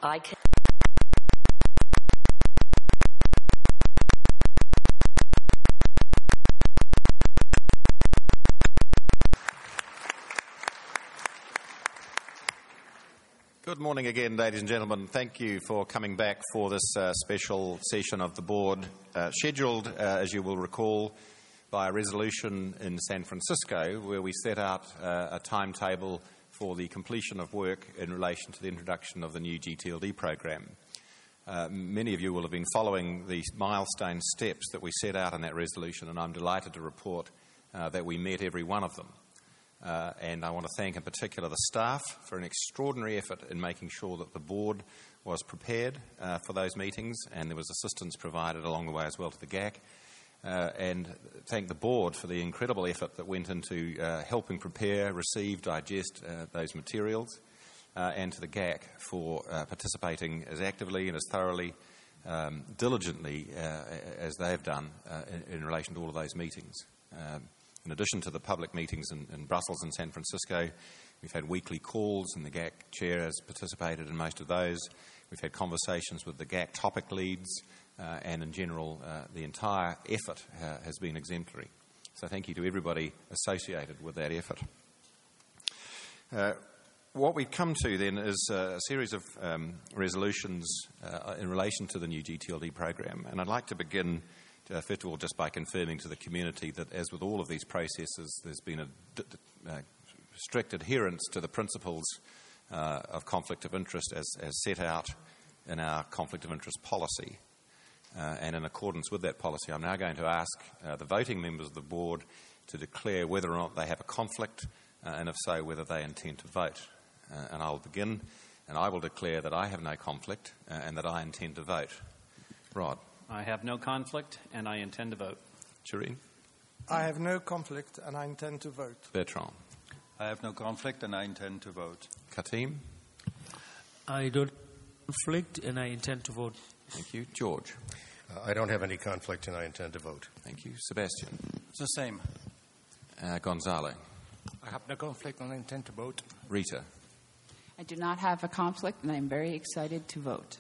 I can. Good morning again, ladies and gentlemen. Thank you for coming back for this special session of the board, scheduled, as you will recall, by a resolution in San Francisco where we set out a timetable for the completion of work in relation to the introduction of the new GTLD program. Many of you will have been following the milestone steps that we set out in that resolution, and I'm delighted to report that we met every one of them. And I want to thank in particular the staff for an extraordinary effort in making sure that the board was prepared for those meetings, and there was assistance provided along the way as well to the GAC. And thank the board for the incredible effort that went into helping prepare, receive, digest those materials, and to the GAC for participating as actively and as thoroughly, diligently as they have done in relation to all of those meetings. In addition to the public meetings in Brussels and San Francisco, we've had weekly calls, and the GAC chair has participated in most of those. We've had conversations with the GAC topic leads, and in general, the entire effort has been exemplary. So thank you to everybody associated with that effort. What we've come to then is a series of resolutions in relation to the new GTLD program, and I'd like to begin first of all, just by confirming to the community that, as with all of these processes, there's been a strict adherence to the principles of conflict of interest as set out in our conflict of interest policy. And in accordance with that policy, I'm now going to ask the voting members of the board to declare whether or not they have a conflict, and if so, whether they intend to vote. And I'll begin, and I will declare that I have no conflict and that I intend to vote. Rod. I have no conflict, and I intend to vote. Shireen? I have no conflict, and I intend to vote. Bertrand? I have no conflict, and I intend to vote. Katim? I don't have conflict, and I intend to vote. Thank you. George? I don't have any conflict, and I intend to vote. Thank you. Sebastian? It's the same. Gonzalo? I have no conflict, and I intend to vote. Rita? I do not have a conflict, and I'm very excited to vote.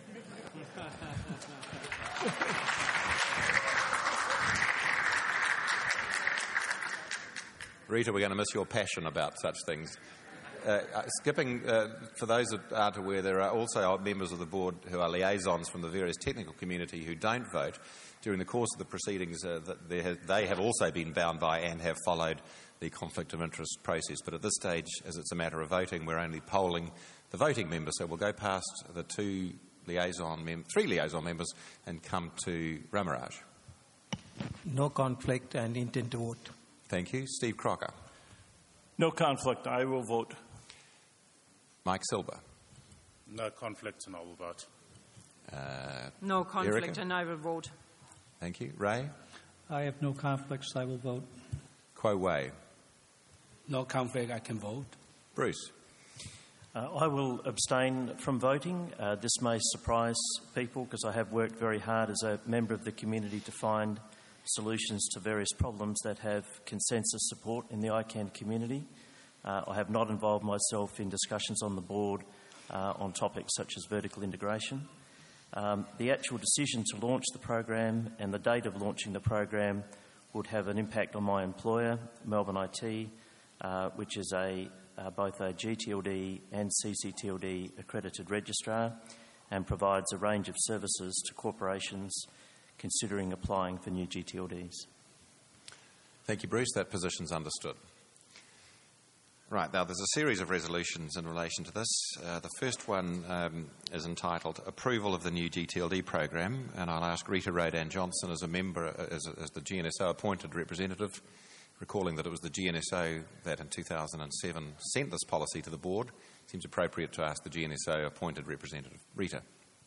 Rita, we're going to miss your passion about such things. Skipping, for those that aren't aware, there are also members of the board who are liaisons from the various technical community who don't vote. During the course of the proceedings, they have also been bound by and have followed the conflict of interest process. But at this stage, as it's a matter of voting, we're only polling the voting members. So we'll go past the three liaison members and come to Ramaraj. No conflict and intend to vote. Thank you. Steve Crocker. No conflict. I will vote. Mike Silber. No conflict, and I will vote. No conflict, Erica? and I will vote. Thank you. Ray. I have no conflicts. I will vote. Kuo Wei. No conflict. I can vote. Bruce. I will abstain from voting. This may surprise people because I have worked very hard as a member of the community to find solutions to various problems that have consensus support in the ICANN community. I have not involved myself in discussions on the board on topics such as vertical integration. The actual decision to launch the program and the date of launching the program would have an impact on my employer, Melbourne IT, which is both a GTLD and CCTLD accredited registrar and provides a range of services to corporations considering applying for new GTLDs. Thank you, Bruce. That position's understood. Right, now there's a series of resolutions in relation to this. The first one is entitled Approval of the New GTLD Program, and I'll ask Rita Rodan Johnson as a member, as the GNSO appointed representative, recalling that it was the GNSO that in 2007 sent this policy to the board. It seems appropriate to ask the GNSO appointed representative. Rita.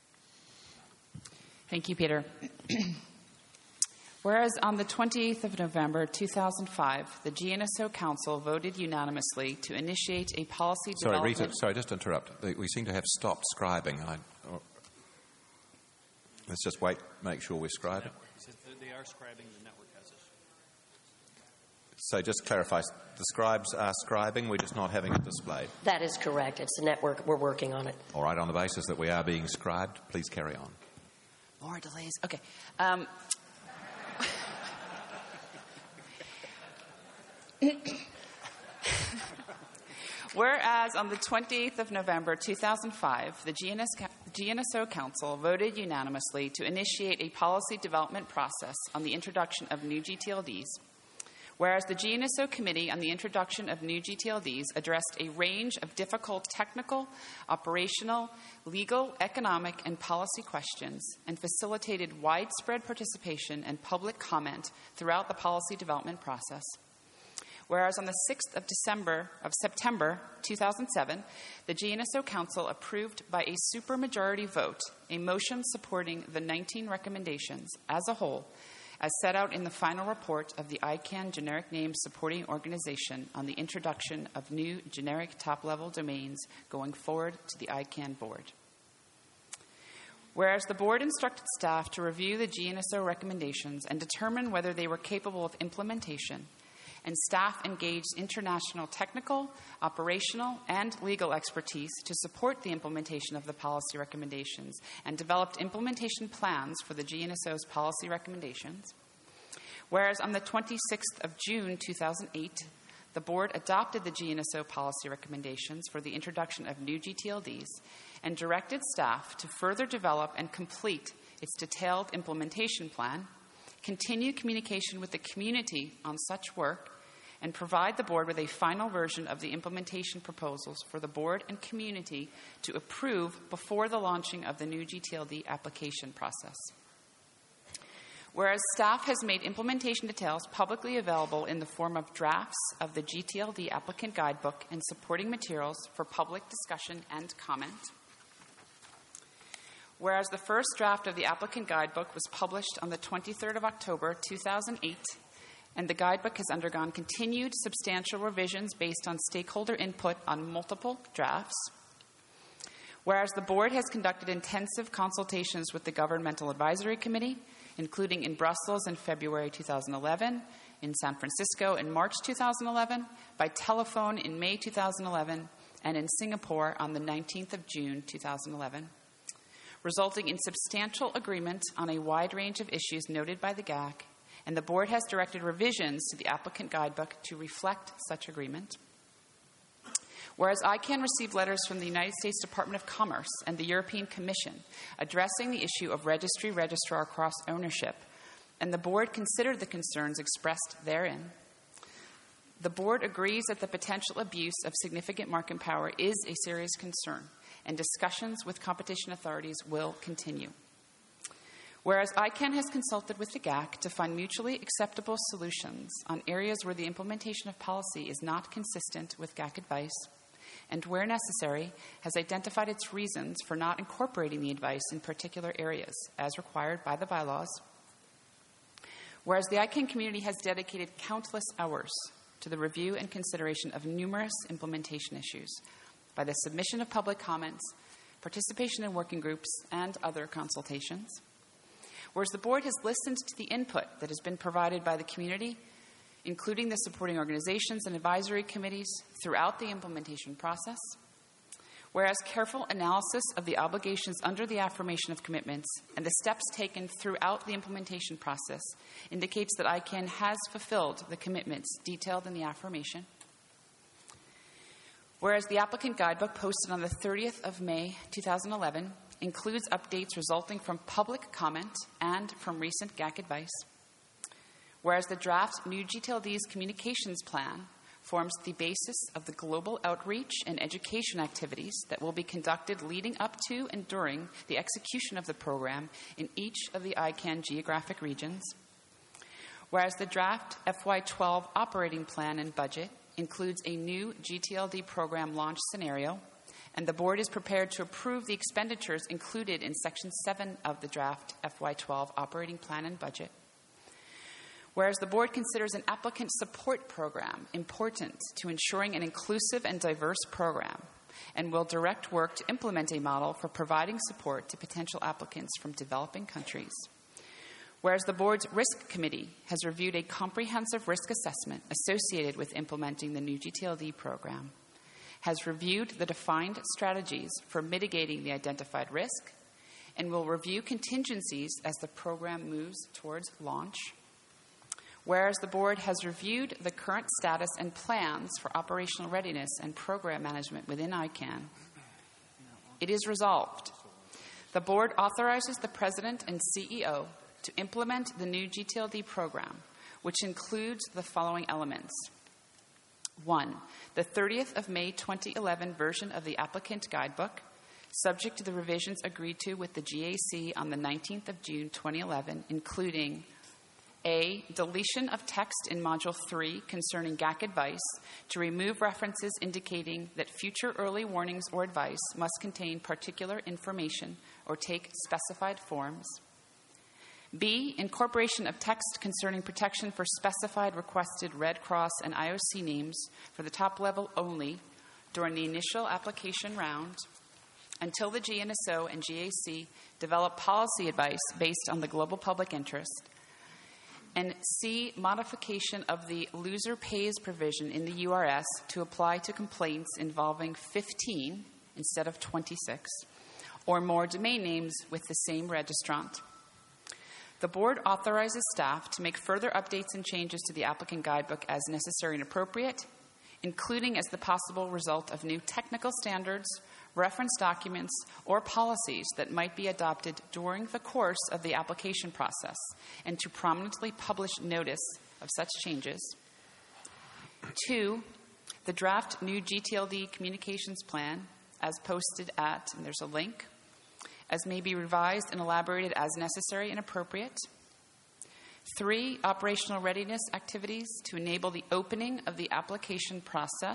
Thank you, Peter. Whereas on the 28th of November 2005, the GNSO Council voted unanimously to initiate a policy development... Sorry, Rita, sorry, just to interrupt. We seem to have stopped scribing. Let's just wait, make sure we're scribing. They are scribing, the network has it. So just clarify, the scribes are scribing, we're just not having it displayed. That is correct. It's the network. We're working on it. All right, on the basis that we are being scribed, please carry on. More delays. Okay. Whereas on the 28th of November 2005, the GNSO Council voted unanimously to initiate a policy development process on the introduction of new GTLDs. Whereas the GNSO Committee on the introduction of new GTLDs addressed a range of difficult technical, operational, legal, economic, and policy questions and facilitated widespread participation and public comment throughout the policy development process. Whereas on the 6th of September 2007, the GNSO Council approved by a supermajority vote a motion supporting the 19 recommendations as a whole, as set out in the final report of the ICANN Generic Name Supporting Organization on the introduction of new generic top-level domains going forward to the ICANN board. Whereas the board instructed staff to review the GNSO recommendations and determine whether they were capable of implementation, and staff engaged international technical, operational, and legal expertise to support the implementation of the policy recommendations and developed implementation plans for the GNSO's policy recommendations. Whereas on the 26th of June 2008, the board adopted the GNSO policy recommendations for the introduction of new GTLDs and directed staff to further develop and complete its detailed implementation plan, continue communication with the community on such work, and provide the board with a final version of the implementation proposals for the board and community to approve before the launching of the new GTLD application process. Whereas staff has made implementation details publicly available in the form of drafts of the GTLD applicant guidebook and supporting materials for public discussion and comment. Whereas the first draft of the applicant guidebook was published on the 23rd of October 2008, and the guidebook has undergone continued substantial revisions based on stakeholder input on multiple drafts. Whereas the board has conducted intensive consultations with the Governmental Advisory Committee, including in Brussels in February 2011, in San Francisco in March 2011, by telephone in May 2011, and in Singapore on the 19th of June 2011, resulting in substantial agreement on a wide range of issues noted by the GAC, and the board has directed revisions to the applicant guidebook to reflect such agreement. Whereas ICANN received letters from the United States Department of Commerce and the European Commission addressing the issue of registry-registrar cross-ownership, and the board considered the concerns expressed therein. The board agrees that the potential abuse of significant market power is a serious concern, and discussions with competition authorities will continue. Whereas ICANN has consulted with the GAC to find mutually acceptable solutions on areas where the implementation of policy is not consistent with GAC advice, and where necessary, has identified its reasons for not incorporating the advice in particular areas, as required by the bylaws. Whereas the ICANN community has dedicated countless hours to the review and consideration of numerous implementation issues by the submission of public comments, participation in working groups, and other consultations. Whereas the board has listened to the input that has been provided by the community, including the supporting organizations and advisory committees throughout the implementation process. Whereas careful analysis of the obligations under the affirmation of commitments and the steps taken throughout the implementation process indicates that ICANN has fulfilled the commitments detailed in the affirmation. Whereas the applicant guidebook posted on the 30th of May 2011 includes updates resulting from public comment and from recent GAC advice. Whereas the draft New GTLD's communications plan forms the basis of the global outreach and education activities that will be conducted leading up to and during the execution of the program in each of the ICANN geographic regions. Whereas the draft FY12 operating plan and budget includes a new GTLD program launch scenario, and the board is prepared to approve the expenditures included in Section 7 of the draft FY12 operating plan and budget. Whereas the board considers an applicant support program important to ensuring an inclusive and diverse program, and will direct work to implement a model for providing support to potential applicants from developing countries. Whereas the board's risk committee has reviewed a comprehensive risk assessment associated with implementing the new GTLD program, has reviewed the defined strategies for mitigating the identified risk, and will review contingencies as the program moves towards launch. Whereas the board has reviewed the current status and plans for operational readiness and program management within ICANN, it is resolved. The board authorizes the President and CEO to implement the new GTLD program, which includes the following elements. 1. The 30th of May 2011 version of the applicant guidebook, subject to the revisions agreed to with the GAC on the 19th of June 2011, including A. Deletion of text in Module 3 concerning GAC advice to remove references indicating that future early warnings or advice must contain particular information or take specified forms. B. Incorporation of text concerning protection for specified requested Red Cross and IOC names for the top level only during the initial application round until the GNSO and GAC develop policy advice based on the global public interest. And C. Modification of the loser pays provision in the URS to apply to complaints involving 15 instead of 26 or more domain names with the same registrant. The board authorizes staff to make further updates and changes to the applicant guidebook as necessary and appropriate, including as the possible result of new technical standards, reference documents, or policies that might be adopted during the course of the application process, and to prominently publish notice of such changes. 2, the draft new GTLD communications plan, as posted at, and there's a link, as may be revised and elaborated as necessary and appropriate. 3, operational readiness activities to enable the opening of the application process.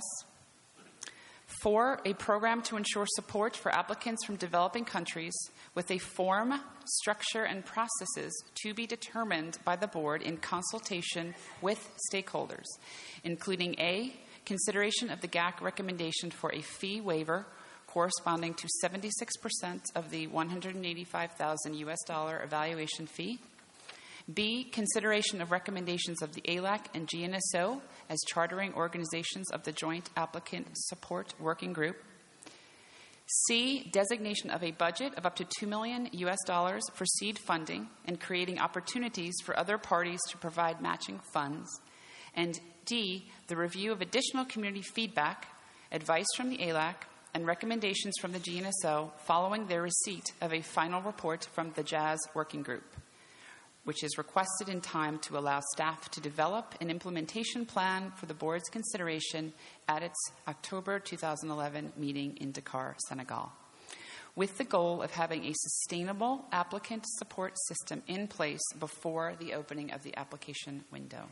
4, a program to ensure support for applicants from developing countries with a form, structure, and processes to be determined by the board in consultation with stakeholders, including A, consideration of the GAC recommendation for a fee waiver corresponding to 76% of the $185,000 evaluation fee. B, consideration of recommendations of the ALAC and GNSO as chartering organizations of the Joint Applicant Support Working Group. C, designation of a budget of up to $2 million for seed funding and creating opportunities for other parties to provide matching funds. And D, the review of additional community feedback, advice from the ALAC, and recommendations from the GNSO following their receipt of a final report from the JAS Working Group, which is requested in time to allow staff to develop an implementation plan for the board's consideration at its October 2011 meeting in Dakar, Senegal, with the goal of having a sustainable applicant support system in place before the opening of the application window.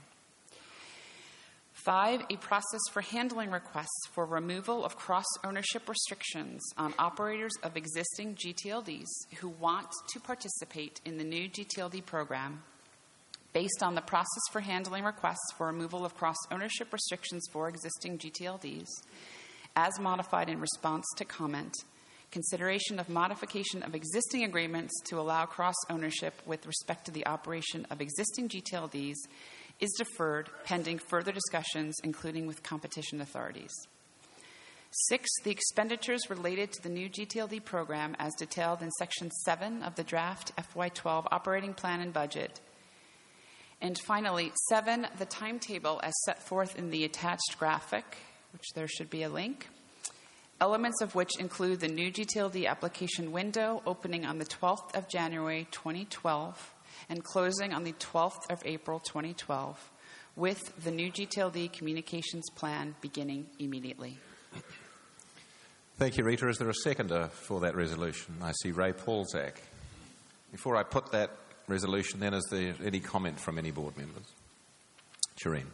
5, a process for handling requests for removal of cross-ownership restrictions on operators of existing GTLDs who want to participate in the new GTLD program based on the process for handling requests for removal of cross-ownership restrictions for existing GTLDs as modified in response to comment, consideration of modification of existing agreements to allow cross-ownership with respect to the operation of existing GTLDs is deferred pending further discussions, including with competition authorities. 6, the expenditures related to the new GTLD program as detailed in Section 7 of the draft FY12 operating plan and budget. And finally, 7, the timetable as set forth in the attached graphic, which there should be a link, elements of which include the new GTLD application window opening on the 12th of January 2012 and closing on the 12th of April 2012, with the new GTLD communications plan beginning immediately. Thank you, Rita. Is there a seconder for that resolution? I see Ray Paulzak. Before I put that resolution, then, is there any comment from any board members? Shireen.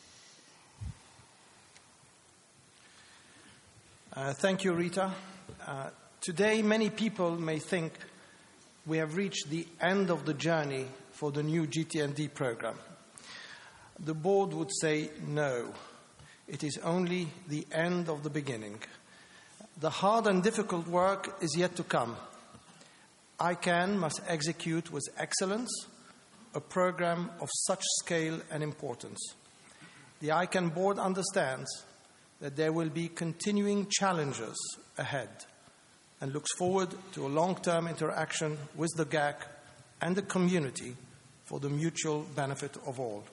Thank you, Rita. Today, many people may think we have reached the end of the journey for the new GTLD program. The board would say no. It is only the end of the beginning. The hard and difficult work is yet to come. ICANN must execute with excellence, a program of such scale and importance. The ICANN board understands that there will be continuing challenges ahead and looks forward to a long-term interaction with the GAC and the community for the mutual benefit of all.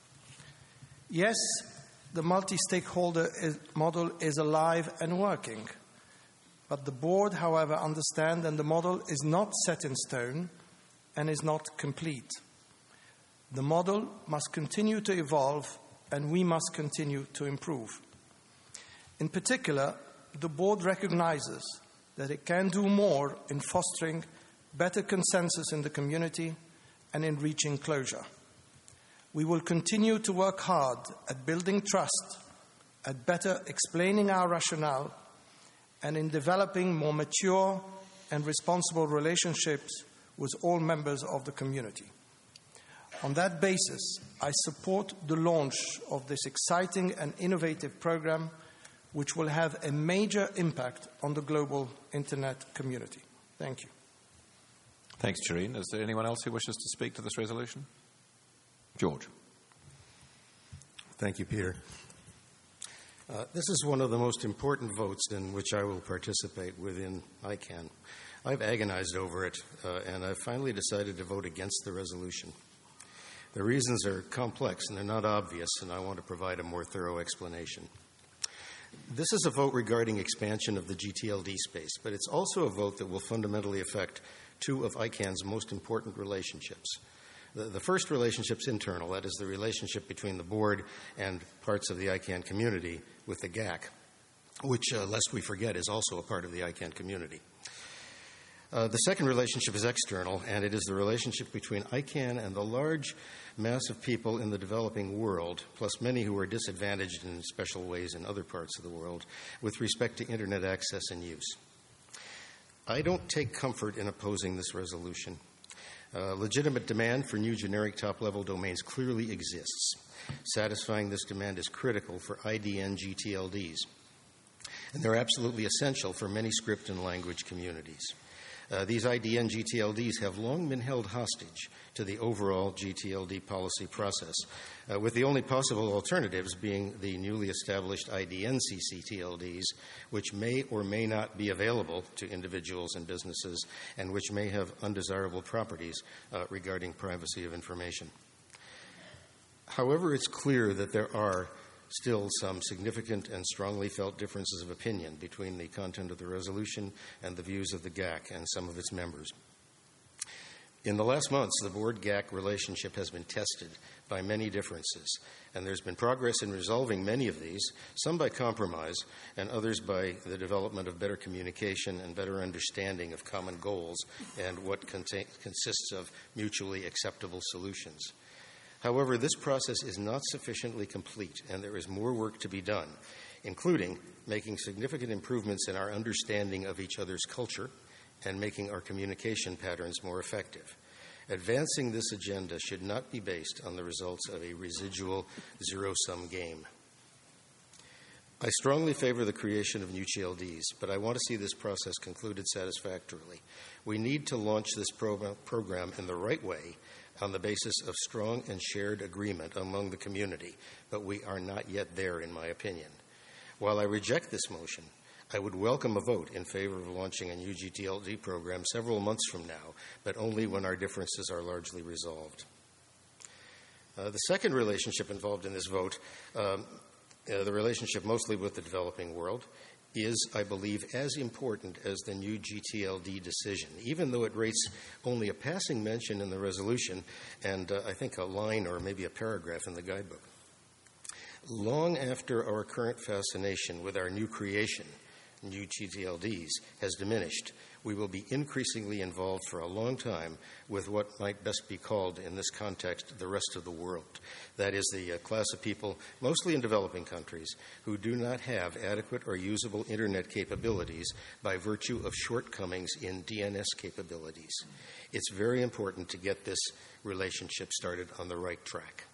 Yes, the multi-stakeholder model is alive and working, but the board, however, understands that the model is not set in stone and is not complete. The model must continue to evolve, and we must continue to improve. In particular, the board recognizes that it can do more in fostering better consensus in the community and in reaching closure. We will continue to work hard at building trust, at better explaining our rationale, and in developing more mature and responsible relationships with all members of the community. On that basis, I support the launch of this exciting and innovative program, which will have a major impact on the global Internet community. Thank you. Thanks, Shireen. Is there anyone else who wishes to speak to this resolution? George. Thank you, Peter. This is one of the most important votes in which I will participate within ICANN. I've agonized over it, and I've finally decided to vote against the resolution. The reasons are complex and they're not obvious, and I want to provide a more thorough explanation. This is a vote regarding expansion of the GTLD space, but it's also a vote that will fundamentally affect two of ICANN's most important relationships. The first relationship's internal, that is the relationship between the board and parts of the ICANN community with the GAC, which, lest we forget, is also a part of the ICANN community. The second relationship is external, and it is the relationship between ICANN and the large mass of people in the developing world, plus many who are disadvantaged in special ways in other parts of the world, with respect to Internet access and use. I don't take comfort in opposing this resolution. Legitimate demand for new generic top-level domains clearly exists. Satisfying this demand is critical for IDN GTLDs, and they're absolutely essential for many script and language communities. These IDN GTLDs have long been held hostage to the overall GTLD policy process, with the only possible alternatives being the newly established IDN CCTLDs, which may or may not be available to individuals and businesses, and which may have undesirable properties regarding privacy of information. However, it's clear that there are still some significant and strongly felt differences of opinion between the content of the resolution and the views of the GAC and some of its members. In the last months, the board-GAC relationship has been tested by many differences, and there's been progress in resolving many of these, some by compromise and others by the development of better communication and better understanding of common goals and what consists of mutually acceptable solutions. However, this process is not sufficiently complete, and there is more work to be done, including making significant improvements in our understanding of each other's culture and making our communication patterns more effective. Advancing this agenda should not be based on the results of a residual zero-sum game. I strongly favor the creation of new GLDs, but I want to see this process concluded satisfactorily. We need to launch this program in the right way, on the basis of strong and shared agreement among the community, but we are not yet there, in my opinion. While I reject this motion, I would welcome a vote in favor of launching a new GTLD program several months from now, but only when our differences are largely resolved. The second relationship involved in this vote, the relationship mostly with the developing world, is, I believe, as important as the new GTLD decision, even though it rates only a passing mention in the resolution and I think a line or maybe a paragraph in the guidebook. Long after our current fascination with our new creation, new GTLDs, has diminished, we will be increasingly involved for a long time with what might best be called in this context the rest of the world. That is the class of people, mostly in developing countries, who do not have adequate or usable Internet capabilities by virtue of shortcomings in DNS capabilities. It's very important to get this relationship started on the right track.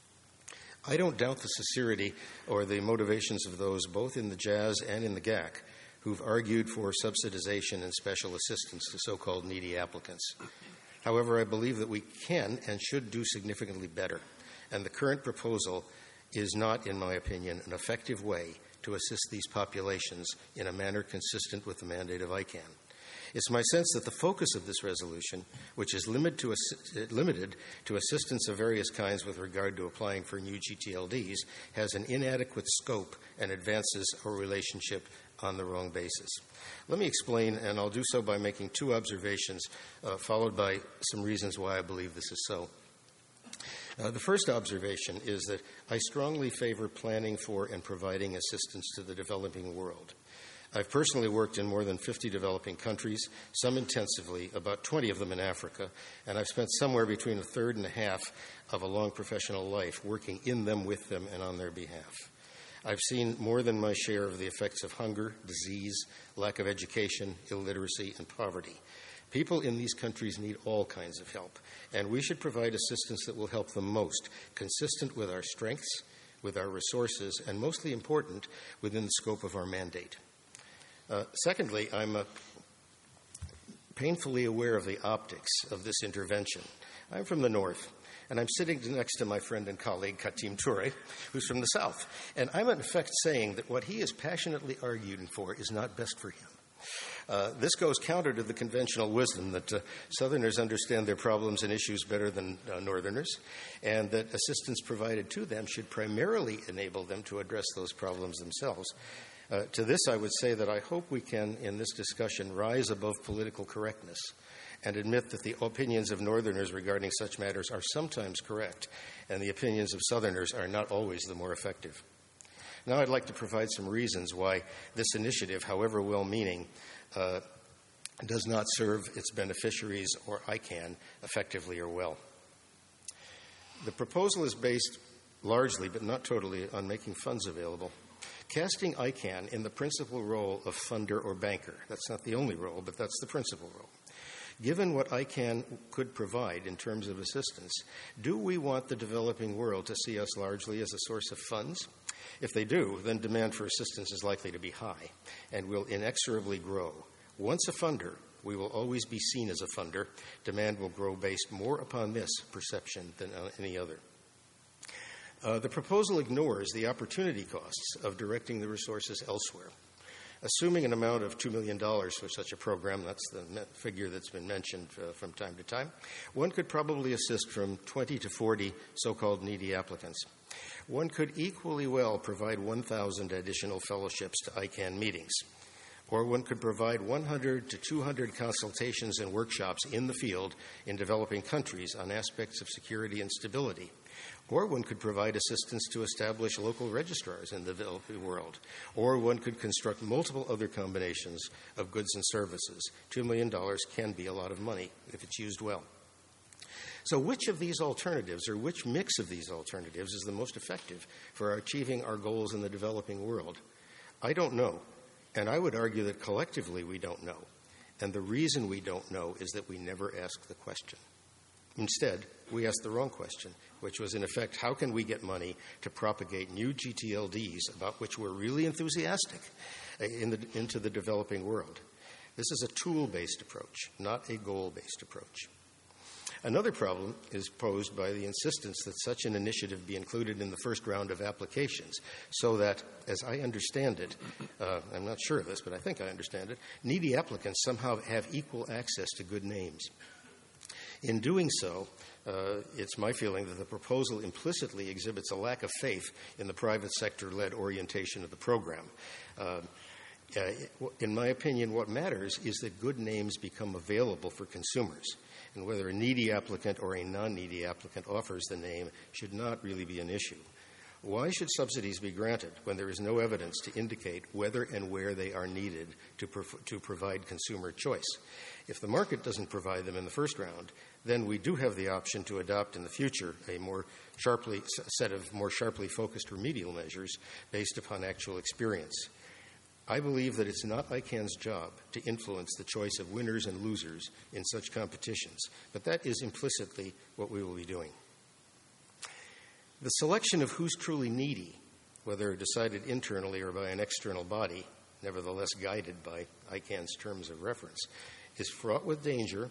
I don't doubt the sincerity or the motivations of those both in the JAS and in the GAC who've argued for subsidization and special assistance to so-called needy applicants. However, I believe that we can and should do significantly better, and the current proposal is not, in my opinion, an effective way to assist these populations in a manner consistent with the mandate of ICANN. It's my sense that the focus of this resolution, which is limited to assistance of various kinds with regard to applying for new GTLDs, has an inadequate scope and advances our relationship on the wrong basis. Let me explain, and I'll do so by making two observations, followed by some reasons why I believe this is so. The first observation is that I strongly favor planning for and providing assistance to the developing world. I've personally worked in more than 50 developing countries, some intensively, about 20 of them in Africa, and I've spent somewhere between a third and a half of a long professional life working in them, with them, and on their behalf. I've seen more than my share of the effects of hunger, disease, lack of education, illiteracy, and poverty. People in these countries need all kinds of help, and we should provide assistance that will help them most, consistent with our strengths, with our resources, and mostly important, within the scope of our mandate. Secondly, I'm painfully aware of the optics of this intervention. I'm from the north, and I'm sitting next to my friend and colleague, Katim Toure, who's from the south. And I'm in effect saying that what he is passionately arguing for is not best for him. This goes counter to the conventional wisdom that Southerners understand their problems and issues better than Northerners, and that assistance provided to them should primarily enable them to address those problems themselves. To this, I would say that I hope we can, in this discussion, rise above political correctness and admit that the opinions of Northerners regarding such matters are sometimes correct, and the opinions of Southerners are not always the more effective. Now I'd like to provide some reasons why this initiative, however well-meaning, does not serve its beneficiaries or ICANN effectively or well. The proposal is based largely, but not totally, on making funds available. Casting ICANN in the principal role of funder or banker. That's not the only role, but that's the principal role. Given what ICANN could provide in terms of assistance, do we want the developing world to see us largely as a source of funds? If they do, then demand for assistance is likely to be high and will inexorably grow. Once a funder, we will always be seen as a funder. Demand will grow based more upon this perception than any other. The proposal ignores the opportunity costs of directing the resources elsewhere. Assuming an amount of $2 million for such a program, that's the figure that's been mentioned from time to time, one could probably assist from 20 to 40 so-called needy applicants. One could equally well provide 1,000 additional fellowships to ICANN meetings, or one could provide 100 to 200 consultations and workshops in the field in developing countries on aspects of security and stability. Or one could provide assistance to establish local registrars in the developing world. Or one could construct multiple other combinations of goods and services. $2 million can be a lot of money if it's used well. So which of these alternatives, or which mix of these alternatives, is the most effective for achieving our goals in the developing world? I don't know, and I would argue that collectively we don't know. And the reason we don't know is that we never ask the question. Instead, we asked the wrong question, which was, in effect, how can we get money to propagate new GTLDs about which we're really enthusiastic into the developing world? This is a tool-based approach, not a goal-based approach. Another problem is posed by the insistence that such an initiative be included in the first round of applications, so that, as I understand it, I'm not sure of this, but I think I understand it, needy applicants somehow have equal access to good names. In doing so, it's my feeling that the proposal implicitly exhibits a lack of faith in the private sector-led orientation of the program. In my opinion, what matters is that good names become available for consumers, and whether a needy applicant or a non-needy applicant offers the name should not really be an issue. Why should subsidies be granted when there is no evidence to indicate whether and where they are needed to provide consumer choice? If the market doesn't provide them in the first round, then we do have the option to adopt in the future a set of more sharply focused remedial measures based upon actual experience. I believe that it's not ICANN's job to influence the choice of winners and losers in such competitions, but that is implicitly what we will be doing. The selection of who's truly needy, whether decided internally or by an external body, nevertheless guided by ICANN's terms of reference, is fraught with danger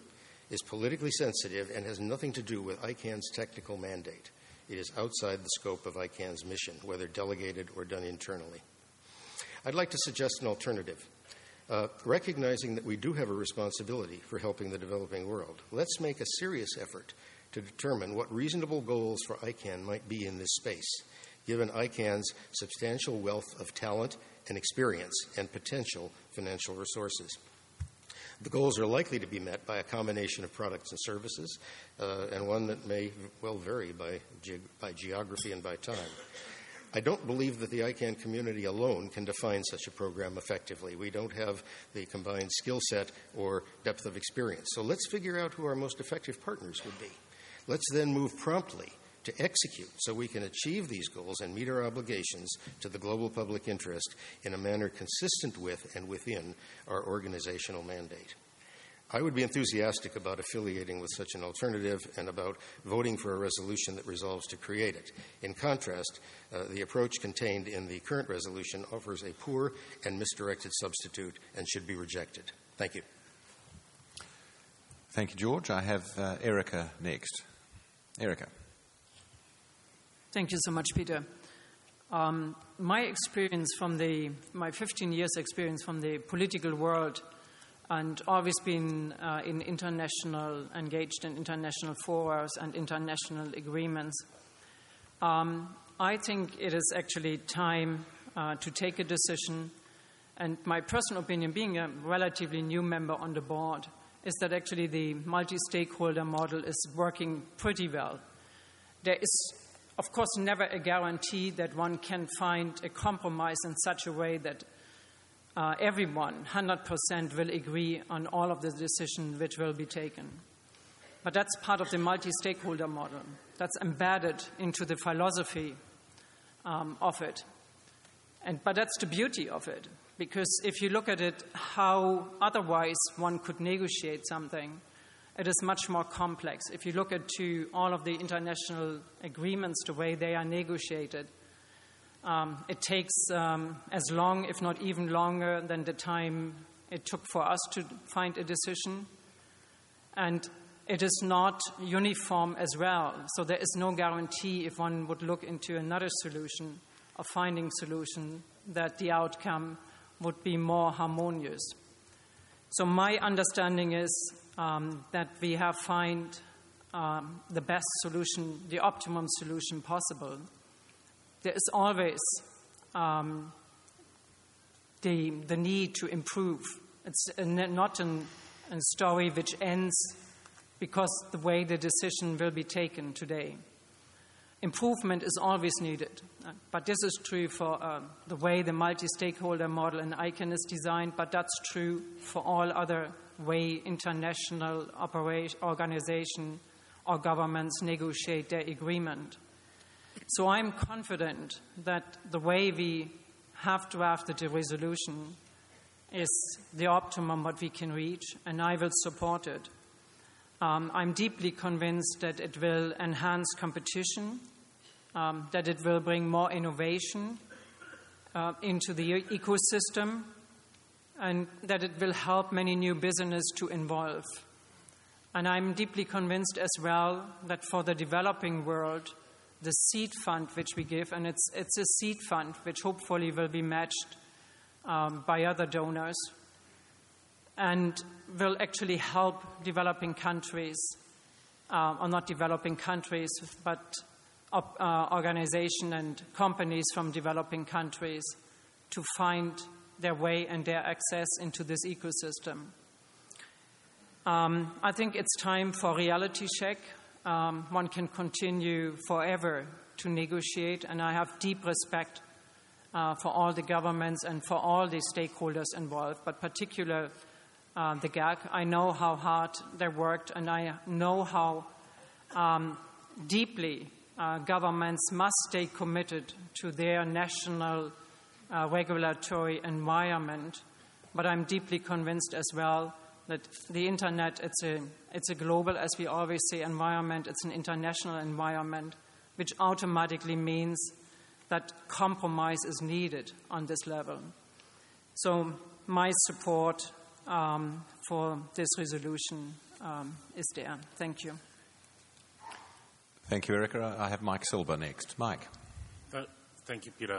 is politically sensitive and has nothing to do with ICANN's technical mandate. It is outside the scope of ICANN's mission, whether delegated or done internally. I'd like to suggest an alternative. Recognizing that we do have a responsibility for helping the developing world, let's make a serious effort to determine what reasonable goals for ICANN might be in this space, given ICANN's substantial wealth of talent and experience and potential financial resources. The goals are likely to be met by a combination of products and services, and one that may well vary by geography and by time. I don't believe that the ICANN community alone can define such a program effectively. We don't have the combined skill set or depth of experience. So let's figure out who our most effective partners would be. Let's then move promptly to execute so we can achieve these goals and meet our obligations to the global public interest in a manner consistent with and within our organizational mandate. I would be enthusiastic about affiliating with such an alternative and about voting for a resolution that resolves to create it. In contrast, the approach contained in the current resolution offers a poor and misdirected substitute and should be rejected. Thank you. Thank you, George. I have Erica next. Erica. Thank you so much, Peter. My experience my 15 years experience from the political world, and always been engaged in international forums and international agreements. I think it is actually time to take a decision, and my personal opinion, being a relatively new member on the board, is that actually the multi-stakeholder model is working pretty well. There is, of course, never a guarantee that one can find a compromise in such a way that everyone, 100%, will agree on all of the decisions which will be taken. But that's part of the multi-stakeholder model. That's embedded into the philosophy of it. But that's the beauty of it, because if you look at it, how otherwise one could negotiate something, it is much more complex. If you look at all of the international agreements, the way they are negotiated, it takes as long, if not even longer, than the time it took for us to find a decision. And it is not uniform as well. So there is no guarantee, if one would look into another solution, or finding solution, that the outcome would be more harmonious. So my understanding is that we have found the best solution, the optimum solution possible. There is always the need to improve. It's not a story which ends because the way the decision will be taken today. Improvement is always needed, but this is true for the way the multi-stakeholder model in ICANN is designed, but that's true for all other way international organizations or governments negotiate their agreement. So I'm confident that the way we have drafted the resolution is the optimum what we can reach, and I will support it. I'm deeply convinced that it will enhance competition, that it will bring more innovation into the ecosystem, and that it will help many new businesses to involve. And I'm deeply convinced as well that for the developing world, the seed fund which we give, and it's a seed fund which hopefully will be matched by other donors, and will actually help developing countries, or not developing countries, but organizations and companies from developing countries to find their way and their access into this ecosystem. I think it's time for reality check. One can continue forever to negotiate, and I have deep respect for all the governments and for all the stakeholders involved, but particularly the GAC. I know how hard they worked, and I know how deeply governments must stay committed to their national regulatory environment. But I'm deeply convinced as well that the Internet, it's a global, as we always say, environment. It's an international environment, which automatically means that compromise is needed on this level. So my support for this resolution is there. Thank you. Thank you, Erica. I have Mike Silber next. Mike. Thank you, Peter.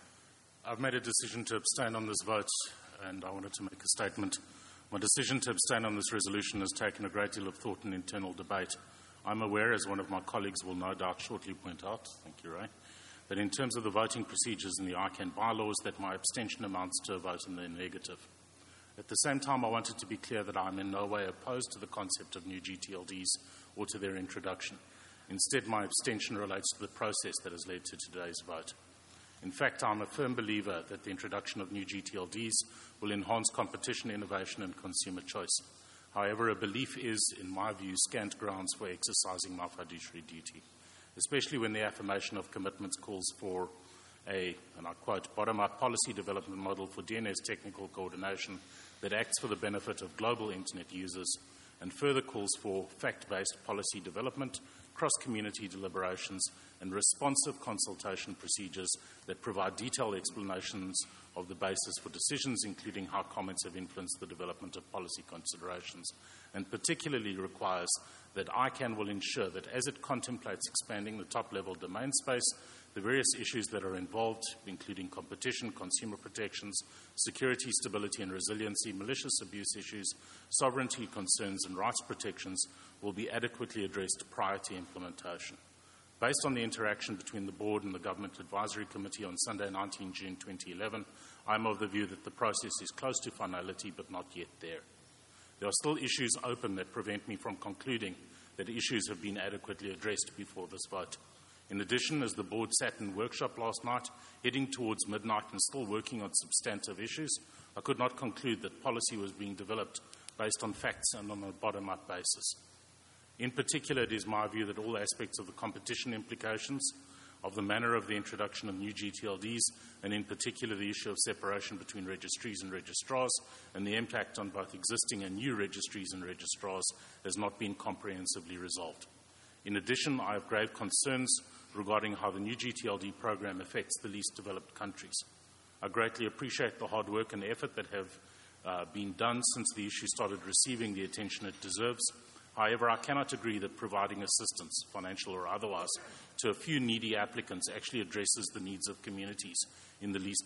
I've made a decision to abstain on this vote, and I wanted to make a statement. My decision to abstain on this resolution has taken a great deal of thought and internal debate. I'm aware, as one of my colleagues will no doubt shortly point out, thank you, Ray, that in terms of the voting procedures in the ICANN bylaws, that my abstention amounts to a vote in the negative. At the same time, I wanted to be clear that I'm in no way opposed to the concept of new GTLDs or to their introduction. Instead, my abstention relates to the process that has led to today's vote. In fact, I'm a firm believer that the introduction of new GTLDs will enhance competition, innovation, and consumer choice. However, a belief is, in my view, scant grounds for exercising my fiduciary duty, especially when the affirmation of commitments calls for a, and I quote, bottom-up policy development model for DNS technical coordination that acts for the benefit of global Internet users, and further calls for fact-based policy development, cross-community deliberations, and responsive consultation procedures that provide detailed explanations of the basis for decisions, including how comments have influenced the development of policy considerations, and particularly requires that ICANN will ensure that as it contemplates expanding the top-level domain space, the various issues that are involved, including competition, consumer protections, security, stability and resiliency, malicious abuse issues, sovereignty concerns and rights protections, will be adequately addressed prior to implementation. Based on the interaction between the Board and the Government Advisory Committee on Sunday, 19 June 2011, I am of the view that the process is close to finality but not yet there. There are still issues open that prevent me from concluding that issues have been adequately addressed before this vote. In addition, as the Board sat in workshop last night, heading towards midnight and still working on substantive issues, I could not conclude that policy was being developed based on facts and on a bottom-up basis. In particular, it is my view that all aspects of the competition implications of the manner of the introduction of new GTLDs, and in particular the issue of separation between registries and registrars, and the impact on both existing and new registries and registrars, has not been comprehensively resolved. In addition, I have grave concerns regarding how the new GTLD program affects the least developed countries. I greatly appreciate the hard work and effort that have been done since the issue started receiving the attention it deserves. However, I cannot agree that providing assistance, financial or otherwise, to a few needy applicants actually addresses the needs of communities in the least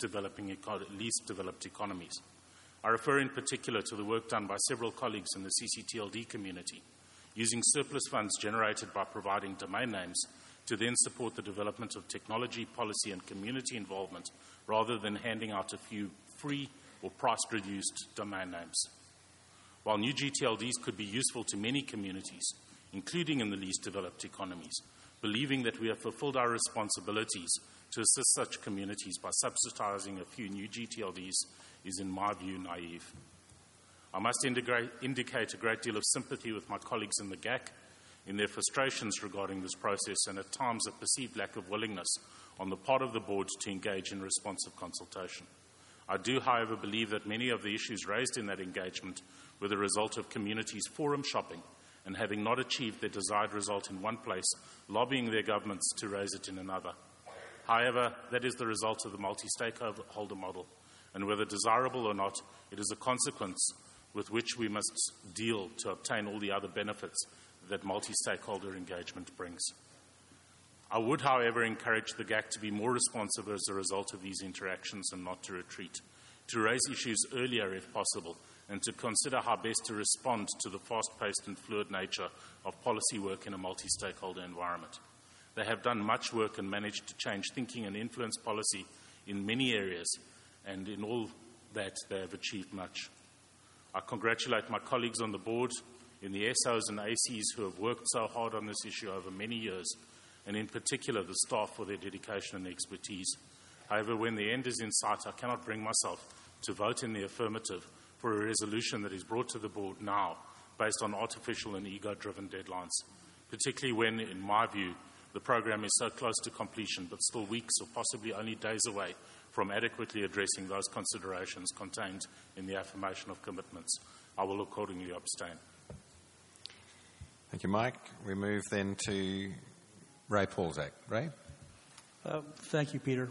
developed economies. I refer in particular to the work done by several colleagues in the CCTLD community, using surplus funds generated by providing domain names to then support the development of technology, policy and community involvement, rather than handing out a few free or price-reduced domain names. While new GTLDs could be useful to many communities, including in the least developed economies, believing that we have fulfilled our responsibilities to assist such communities by subsidizing a few new GTLDs is, in my view, naive. I must indicate a great deal of sympathy with my colleagues in the GAC in their frustrations regarding this process and at times a perceived lack of willingness on the part of the Board to engage in responsive consultation. I do, however, believe that many of the issues raised in that engagement were the result of communities forum shopping and, having not achieved their desired result in one place, lobbying their governments to raise it in another. However, that is the result of the multi-stakeholder model, and whether desirable or not, it is a consequence with which we must deal to obtain all the other benefits that multi-stakeholder engagement brings. I would, however, encourage the GAC to be more responsive as a result of these interactions and not to retreat, to raise issues earlier if possible, and to consider how best to respond to the fast-paced and fluid nature of policy work in a multi-stakeholder environment. They have done much work and managed to change thinking and influence policy in many areas, and in all that they have achieved much. I congratulate my colleagues on the Board, in the SOs and ACs who have worked so hard on this issue over many years, and in particular the staff for their dedication and expertise. However, when the end is in sight, I cannot bring myself to vote in the affirmative for a resolution that is brought to the Board now based on artificial and ego-driven deadlines, particularly when, in my view, the program is so close to completion but still weeks or possibly only days away from adequately addressing those considerations contained in the affirmation of commitments. I will accordingly abstain. Thank you, Mike. We move then to Ray Paulzak. Ray? Thank you, Peter.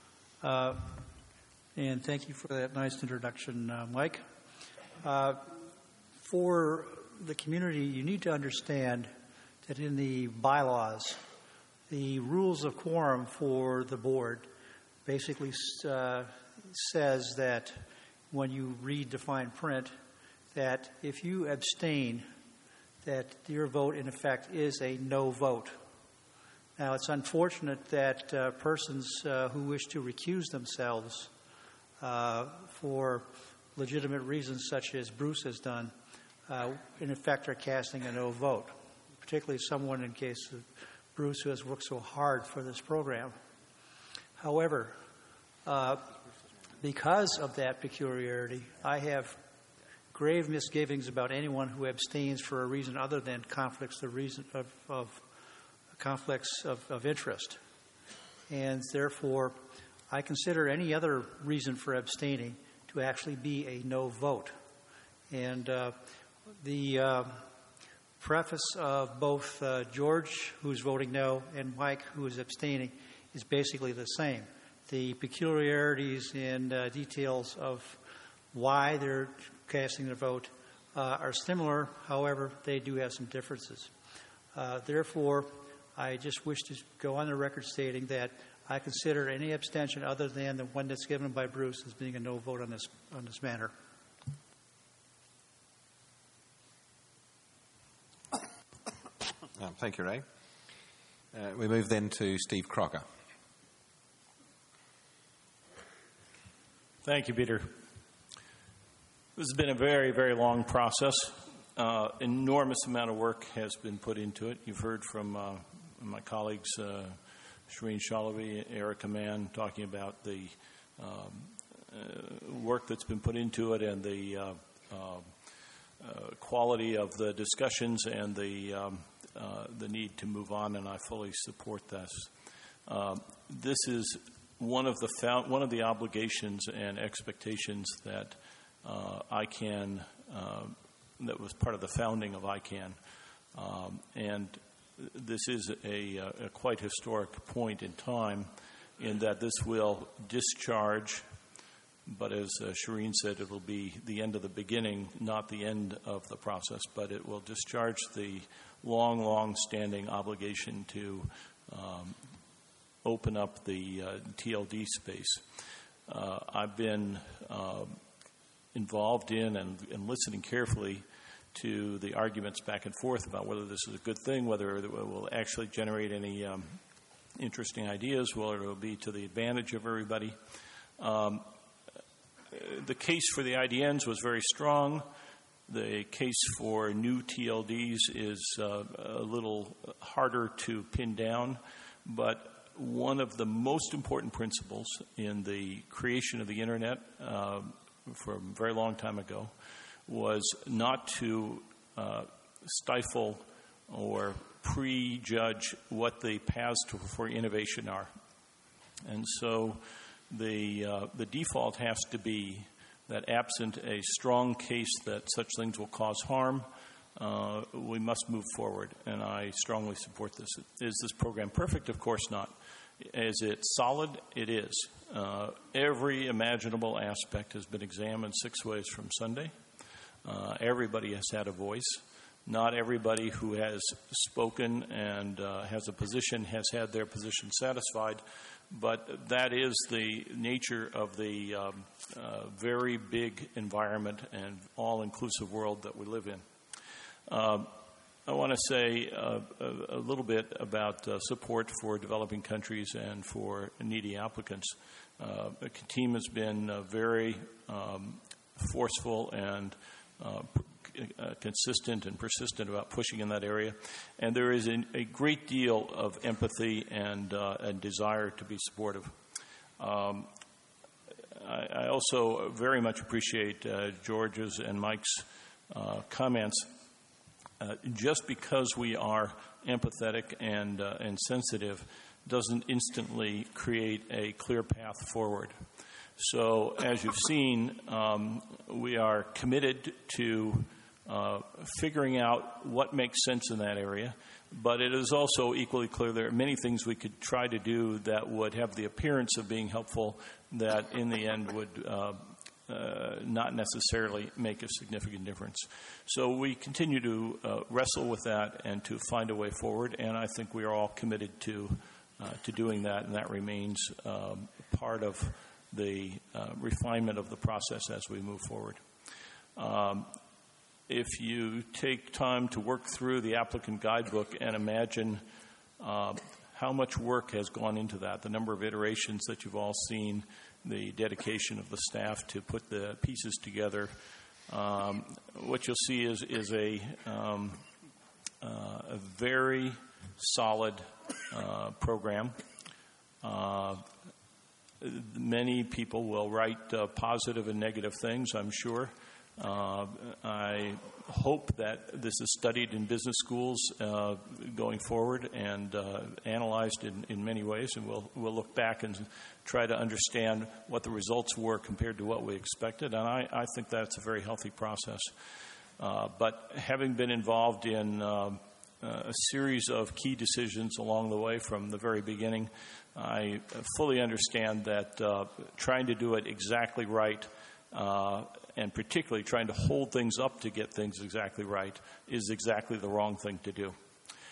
And thank you for that nice introduction, Mike. For the community, you need to understand that in the bylaws, the rules of quorum for the board basically says that when you read the fine print, that if you abstain, that your vote in effect is a no vote. Now, it's unfortunate that persons who wish to recuse themselves for legitimate reasons, such as Bruce has done, in effect are casting a no vote, particularly someone in case of Bruce who has worked so hard for this program. However, because of that peculiarity, I have grave misgivings about anyone who abstains for a reason other than conflicts of interest. And therefore, I consider any other reason for abstaining to actually be a no vote. And the preface of both George, who's voting no, and Mike, who is abstaining, is basically the same. The peculiarities and details of why they're casting their vote are similar. However, they do have some differences. Therefore, I just wish to go on the record stating that I consider any abstention other than the one that's given by Bruce as being a no vote on this matter. Thank you, Ray. We move then to Steve Crocker. Thank you, Peter. This has been a very, very long process. Enormous amount of work has been put into it. You've heard from my colleagues, Shireen Shalabi, Erica Mann, talking about the work that's been put into it and the quality of the discussions and the need to move on, and I fully support this. This is one of the obligations and expectations that ICANN, that was part of the founding of ICANN, and this is a quite historic point in time in that this will discharge, but as Shireen said, it will be the end of the beginning, not the end of the process, but it will discharge the long-standing obligation to open up the TLD space. I've been involved in and listening carefully to the arguments back and forth about whether this is a good thing, whether it will actually generate any interesting ideas, whether it will be to the advantage of everybody. The case for the IDNs was very strong. The case for new TLDs is a little harder to pin down, but one of the most important principles in the creation of the Internet from a very long time ago was not to stifle or prejudge what the paths for innovation are. And so the default has to be that absent a strong case that such things will cause harm, we must move forward, and I strongly support this. Is this program perfect? Of course not. Is it solid? It is. Every imaginable aspect has been examined 6 ways from Sunday. Everybody has had a voice. Not everybody who has spoken and has a position has had their position satisfied, but that is the nature of the very big environment and all-inclusive world that we live in. I want to say a little bit about support for developing countries and for needy applicants. The team has been very forceful and consistent and persistent about pushing in that area, and there is a great deal of empathy and desire to be supportive. I also very much appreciate George's and Mike's comments. Just because we are empathetic and sensitive doesn't instantly create a clear path forward. So, as you've seen, we are committed to figuring out what makes sense in that area, but it is also equally clear there are many things we could try to do that would have the appearance of being helpful that in the end would not necessarily make a significant difference. So we continue to wrestle with that and to find a way forward, and I think we are all committed to doing that, and that remains part of the refinement of the process as we move forward. If you take time to work through the applicant guidebook and imagine how much work has gone into that, the number of iterations that you've all seen, the dedication of the staff to put the pieces together, what you'll see is a very solid program. Many people will write positive and negative things, I'm sure. I hope that this is studied in business schools going forward and analyzed in many ways, and we'll look back and try to understand what the results were compared to what we expected, and I think that's a very healthy process. But having been involved in a series of key decisions along the way from the very beginning, I fully understand that trying to do it exactly right and particularly trying to hold things up to get things exactly right is exactly the wrong thing to do.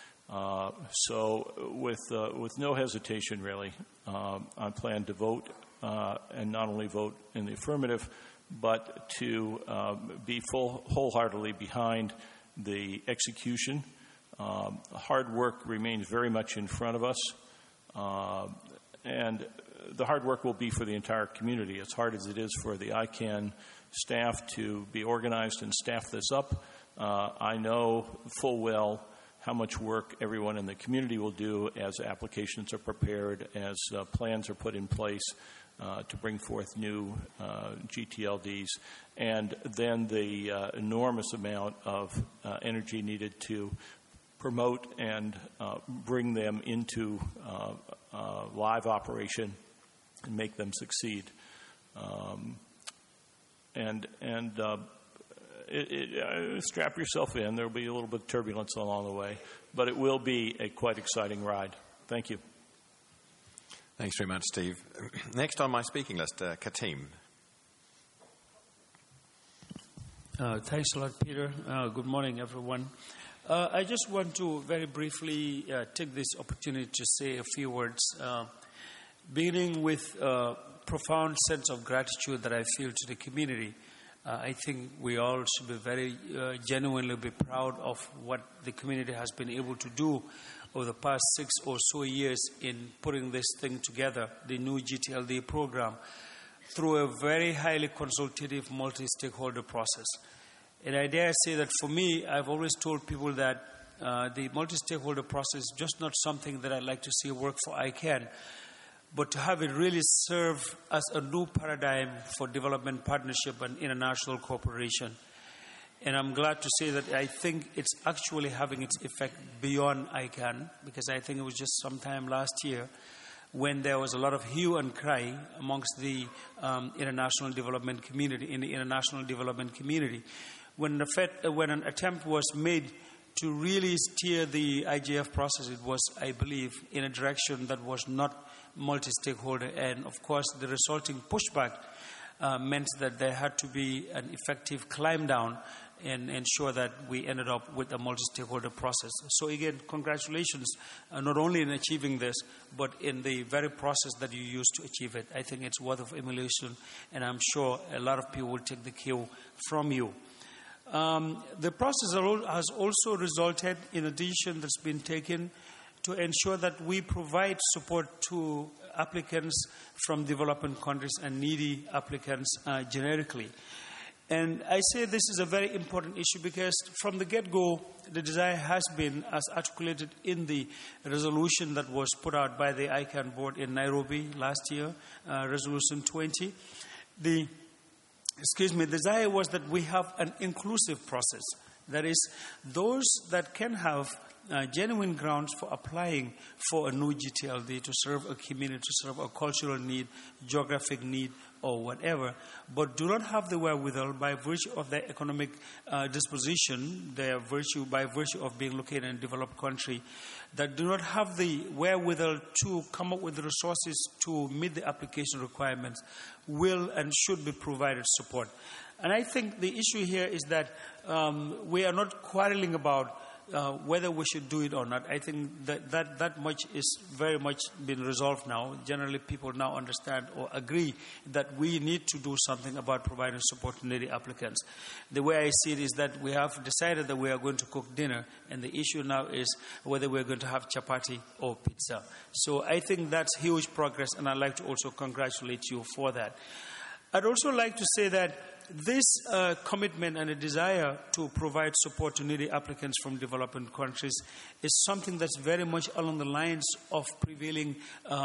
So with no hesitation, really, I plan to vote, and not only vote in the affirmative, but to be wholeheartedly behind the execution. Hard work remains very much in front of us, and the hard work will be for the entire community. As hard as it is for the ICANN staff to be organized and staff this up, I know full well how much work everyone in the community will do as applications are prepared, as plans are put in place to bring forth new GTLDs, and then the enormous amount of energy needed to promote and bring them into live operation and make them succeed. Strap yourself in. There will be a little bit of turbulence along the way, but it will be a quite exciting ride. Thank you. Thanks very much, Steve. Next on my speaking list, Katim. Thanks a lot, Peter. Good morning, everyone. I just want to very briefly take this opportunity to say a few words, beginning with a profound sense of gratitude that I feel to the community. I think we all should be very genuinely be proud of what the community has been able to do over the past 6 or so years in putting this thing together, the new GTLD program, through a very highly consultative multi-stakeholder process. And I dare say that for me, I've always told people that the multi-stakeholder process is just not something that I'd like to see work for ICANN, but to have it really serve as a new paradigm for development partnership and international cooperation. And I'm glad to say that I think it's actually having its effect beyond ICANN, because I think it was just sometime last year when there was a lot of hue and cry amongst the international development community, when an attempt was made to really steer the IGF process, it was, I believe, in a direction that was not multi-stakeholder. And of course, the resulting pushback meant that there had to be an effective climb down and ensure that we ended up with a multi-stakeholder process. So again, congratulations, not only in achieving this, but in the very process that you used to achieve it. I think it's worth of emulation, and I'm sure a lot of people will take the cue from you. The process has also resulted in a decision that's been taken to ensure that we provide support to applicants from developing countries and needy applicants generically. And I say this is a very important issue because from the get-go, the desire has been, as articulated in the resolution that was put out by the ICANN board in Nairobi last year, Resolution 20, the desire was that we have an inclusive process. That is, those that can have genuine grounds for applying for a new GTLD to serve a community, to serve a cultural need, geographic need, or whatever, but do not have the wherewithal by virtue of their economic disposition, by virtue of being located in a developed country, that do not have the wherewithal to come up with the resources to meet the application requirements, will and should be provided support. And I think the issue here is that we are not quarreling about whether we should do it or not. I think that much is very much been resolved now. Generally, people now understand or agree that we need to do something about providing support to needy applicants. The way I see it is that we have decided that we are going to cook dinner, and the issue now is whether we're going to have chapati or pizza. So I think that's huge progress, and I'd like to also congratulate you for that. I'd also like to say that this commitment and a desire to provide support to needy applicants from developing countries is something that's very much along the lines of prevailing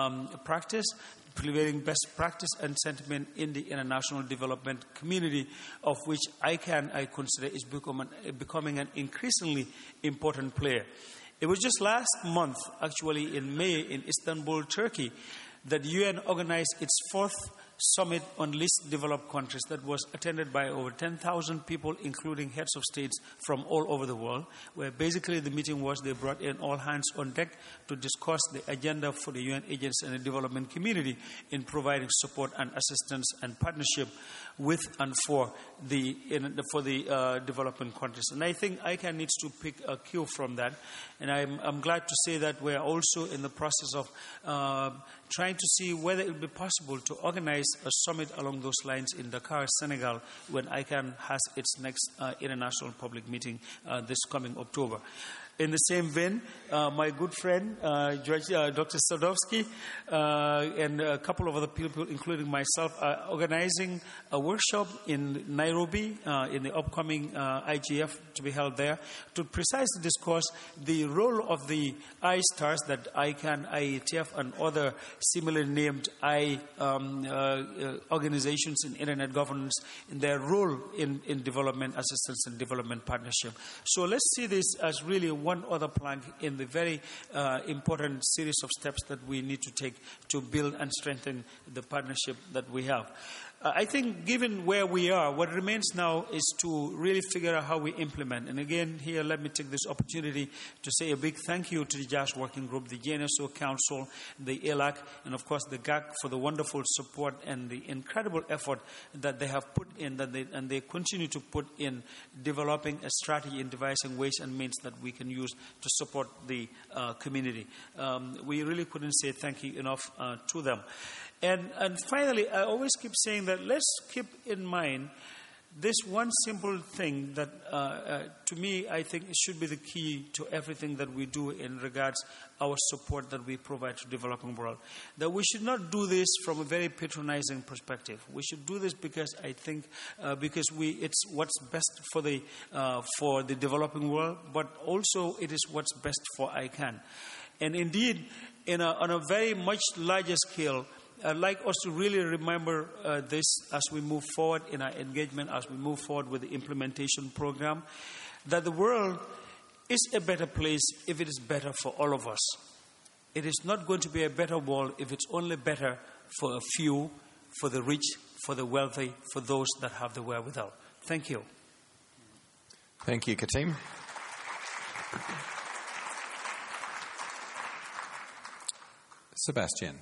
prevailing best practice and sentiment in the international development community, of which I consider is becoming an increasingly important player. It was just last month, actually in May, in Istanbul, Turkey, that the UN organized its fourth summit on least developed countries that was attended by over 10,000 people, including heads of states from all over the world, where basically the meeting was they brought in all hands on deck to discuss the agenda for the UN agencies and the development community in providing support and assistance and partnership with and for the developing countries. And I think ICANN needs to pick a cue from that. And I'm glad to say that we're also in the process of trying to see whether it would be possible to organize a summit along those lines in Dakar, Senegal, when ICANN has its next international public meeting this coming October. In the same vein, my good friend, Dr. Sadowski, and a couple of other people, including myself, are organizing a workshop in Nairobi in the upcoming IGF to be held there to precisely discuss the role of the I-STARS that ICANN, IETF, and other similarly named organizations in internet governance in their role in development assistance and development partnership. So let's see this as really one other plank in the very important series of steps that we need to take to build and strengthen the partnership that we have. I think given where we are, what remains now is to really figure out how we implement. And again, here, let me take this opportunity to say a big thank you to the JAS Working Group, the GNSO Council, the ELAC, and of course the GAC for the wonderful support and the incredible effort that they have put in, and they continue to put in developing a strategy and devising ways and means that we can use to support the community. We really couldn't say thank you enough to them. And finally, I always keep saying that let's keep in mind this one simple thing that, to me, I think it should be the key to everything that we do in regards our support that we provide to the developing world. That we should not do this from a very patronizing perspective. We should do this because I think it's what's best for the developing world, but also it is what's best for ICANN. And indeed, on a very much larger scale, I'd like us to really remember this as we move forward in our engagement, as we move forward with the implementation program, that the world is a better place if it is better for all of us. It is not going to be a better world if it's only better for a few, for the rich, for the wealthy, for those that have the wherewithal. Thank you. Thank you, Katim. Sebastian.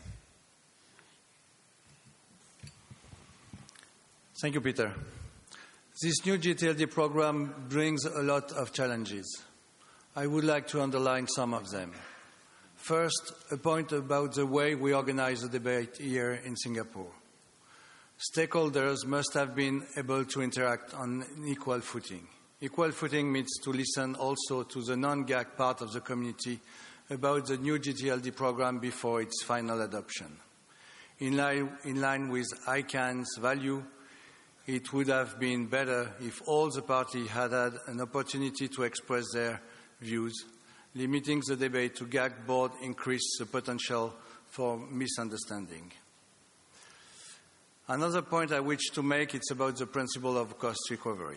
Thank you, Peter. This new GTLD program brings a lot of challenges. I would like to underline some of them. First, a point about the way we organize the debate here in Singapore. Stakeholders must have been able to interact on an equal footing. Equal footing means to listen also to the non-GAC part of the community about the new GTLD program before its final adoption. In line with ICANN's value, it would have been better if all the parties had had an opportunity to express their views. Limiting the debate to GAC board increased the potential for misunderstanding. Another point I wish to make is about the principle of cost recovery.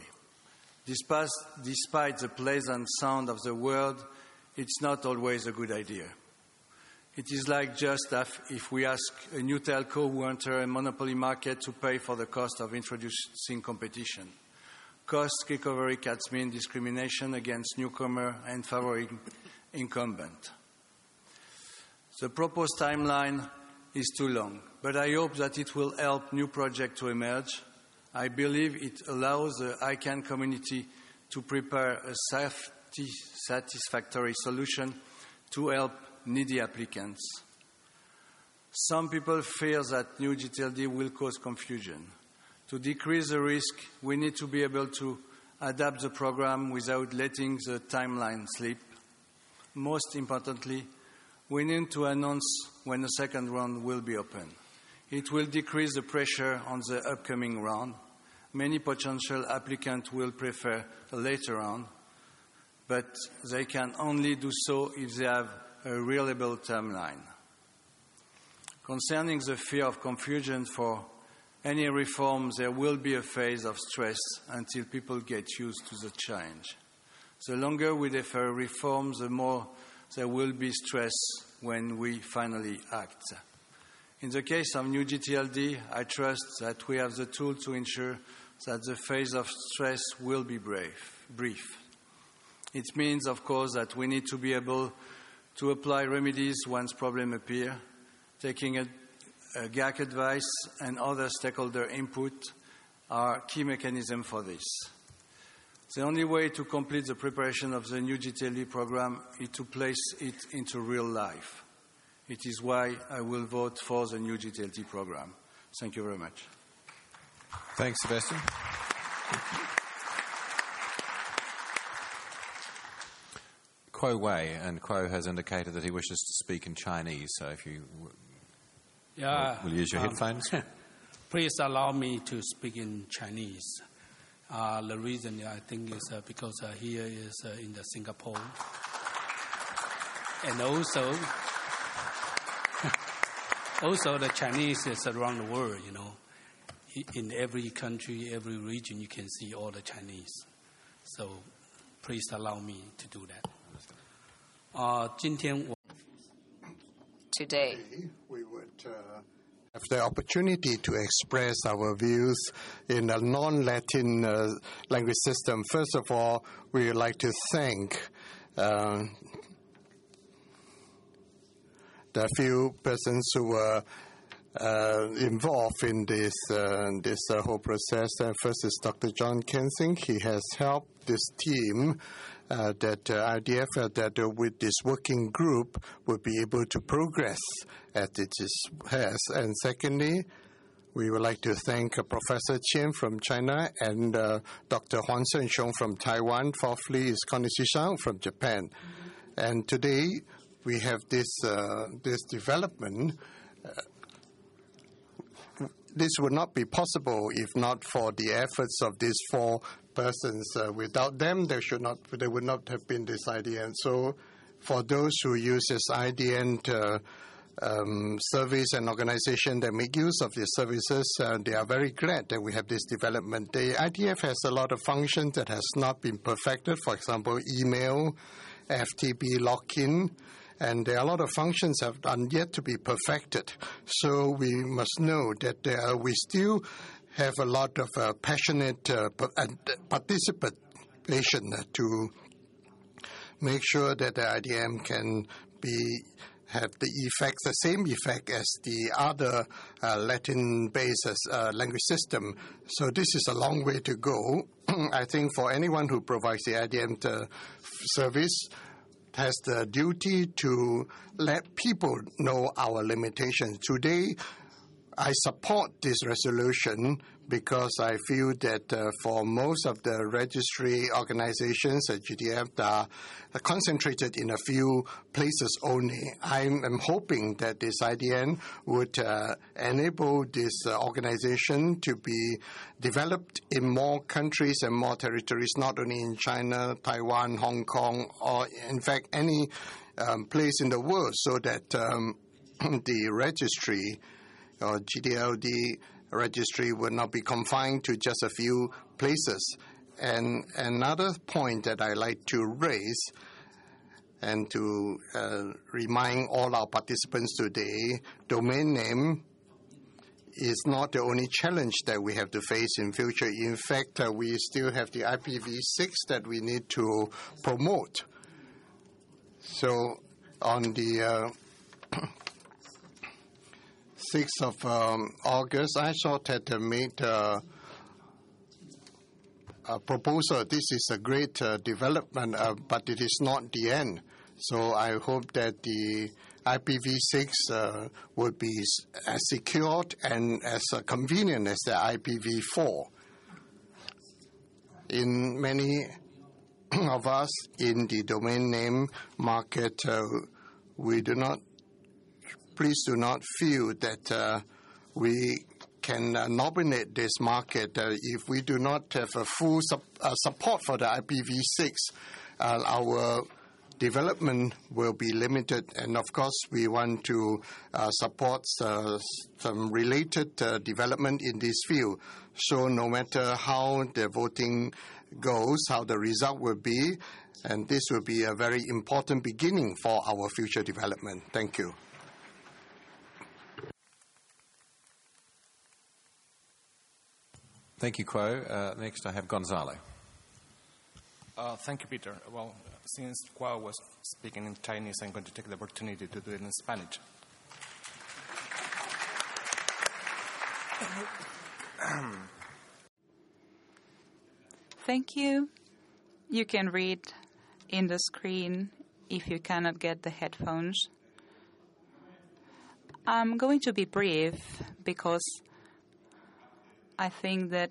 Despite the pleasant sound of the word, it's not always a good idea. It is like just if we ask a new telco who enter a monopoly market to pay for the cost of introducing competition. Cost recovery cuts mean discrimination against newcomer and favoring incumbent. The proposed timeline is too long, but I hope that it will help new projects to emerge. I believe it allows the ICANN community to prepare a satisfactory solution to help needy applicants. Some people fear that new GTLD will cause confusion. To decrease the risk, we need to be able to adapt the program without letting the timeline slip. Most importantly, we need to announce when the second round will be open. It will decrease the pressure on the upcoming round. Many potential applicants will prefer a later round, but they can only do so if they have a reliable timeline. Concerning the fear of confusion for any reform, there will be a phase of stress until people get used to the change. The longer we defer reform, the more there will be stress when we finally act. In the case of new GTLD, I trust that we have the tool to ensure that the phase of stress will be brief. It means, of course, that we need to be able to apply remedies once problems appear. Taking a GAC advice and other stakeholder input are key mechanisms for this. The only way to complete the preparation of the new GTLD program is to place it into real life. It is why I will vote for the new GTLD program. Thank you very much. Thanks, Sebastian. Kuo Wei, and Kuo has indicated that he wishes to speak in Chinese, so if you will use your headphones. Please allow me to speak in Chinese. The reason I think is because here is in the Singapore, and also the Chinese is around the world. You know, in every country, every region, you can see all the Chinese. So, please allow me to do that. Today, we would have the opportunity to express our views in a non-Latin language system. First of all, we would like to thank the few persons who were involved in this whole process. First is Dr. John Kensing. He has helped this team that IDF that with this working group will be able to progress as it has. And secondly, we would like to thank Professor Qian from China and Dr. Huang Shengxiong from Taiwan. Fourthly is Konishi Shang from Japan. And today we have this development. This would not be possible if not for the efforts of these four persons. Without them, there would not have been this IDN. So for those who use this IDN service and organization that make use of these services, they are very glad that we have this development. The IDF has a lot of functions that has not been perfected. For example, email, FTP login, and there are a lot of functions that have yet to be perfected. So we must know that we still have a lot of passionate participation to make sure that the IDM can have the same effect as the other Latin-based language system. So this is a long way to go. I think for anyone who provides the IDM service, has the duty to let people know our limitations. Today, I support this resolution because I feel that for most of the registry organizations at GTF are concentrated in a few places only. I am hoping that this IDN would enable this organization to be developed in more countries and more territories, not only in China, Taiwan, Hong Kong, or in fact any place in the world, so that the registry or GTLD registry will not be confined to just a few places. And another point that I like to raise, And to remind all our participants today, domain name is not the only challenge that we have to face in future. In fact, we still have the IPv6 that we need to promote. So on the 6th of August, I thought that made a proposal. This is a great development, but it is not the end. So I hope that the IPv6 would be as secured and as convenient as the IPv4. In many of us in the domain name market, please do not feel that we can nominate this market if we do not have a full support for the IPv6. Our development will be limited, and of course we want to support some related development in this field. So no matter how the voting goes, how the result will be, and this will be a very important beginning for our future development. Thank you. Thank you, Kuo. Next I have Gonzalo. Thank you, Peter. Well, since Kuo was speaking in Chinese, I'm going to take the opportunity to do it in Spanish. Thank you. You can read in the screen if you cannot get the headphones. I'm going to be brief because I think that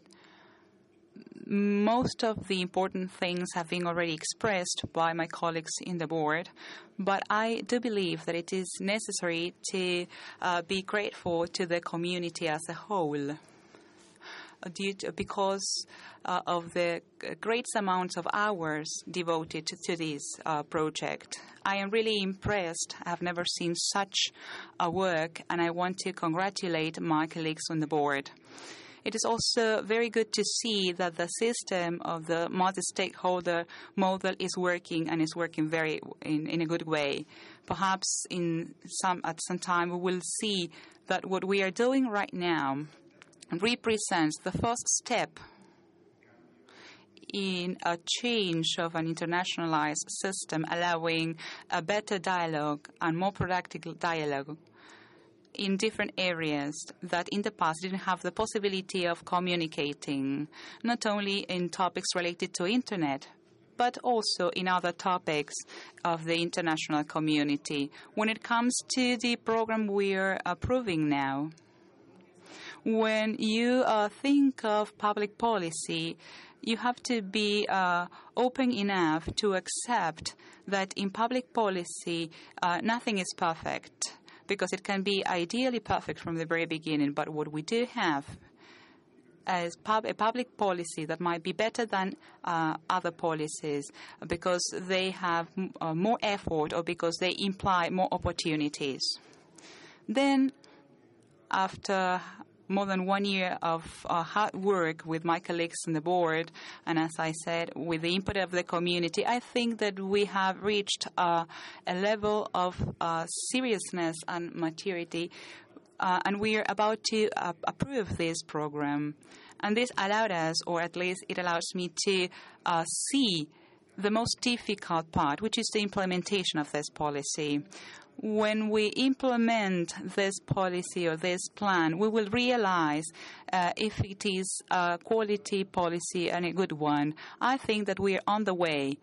most of the important things have been already expressed by my colleagues in the board, but I do believe that it is necessary to be grateful to the community as a whole because of the great amounts of hours devoted to this project. I am really impressed. I have never seen such a work, and I want to congratulate my colleagues on the board. It is also very good to see that the system of the multi-stakeholder model is working and is working in a good way. Perhaps at some time we will see that what we are doing right now represents the first step in a change of an internationalized system, allowing a better dialogue and more productive dialogue in different areas that in the past didn't have the possibility of communicating, not only in topics related to Internet, but also in other topics of the international community. When it comes to the program we are approving now, when you think of public policy, you have to be open enough to accept that in public policy nothing is perfect, because it can be ideally perfect from the very beginning. But what we do have is a public policy that might be better than other policies because they have more effort or because they imply more opportunities. Then, after more than 1 year of hard work with my colleagues on the board, and as I said, with the input of the community, I think that we have reached a level of seriousness and maturity, and we are about to approve this program. And this allowed us, or at least it allows me to see the most difficult part, which is the implementation of this policy. When we implement this policy or this plan, we will realize if it is a quality policy and a good one. I think that we are on the way.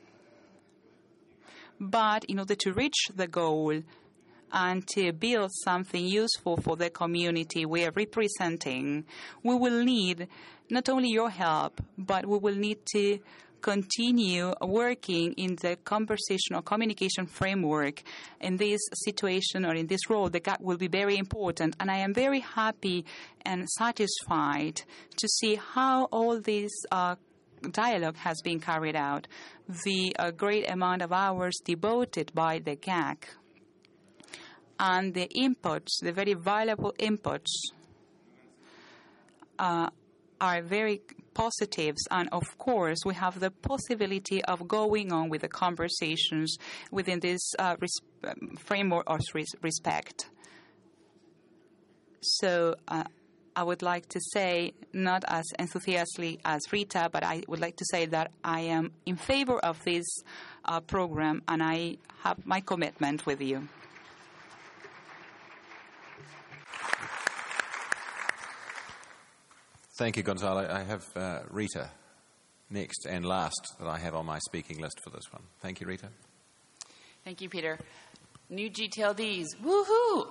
But in order to reach the goal and to build something useful for the community we are representing, we will need not only your help, but we will need to continue working in the conversational communication framework. In this situation or in this role, the GAC will be very important. And I am very happy and satisfied to see how all this dialogue has been carried out, the great amount of hours devoted by the GAC, and the inputs, the very valuable inputs, are are very positives, and of course, we have the possibility of going on with the conversations within this framework of respect. So I would like to say, not as enthusiastically as Rita, but I would like to say that I am in favor of this program, and I have my commitment with you. Thank you, Gonzalo. I have Rita next and last that I have on my speaking list for this one. Thank you, Rita. Thank you, Peter. New GTLDs. Woohoo!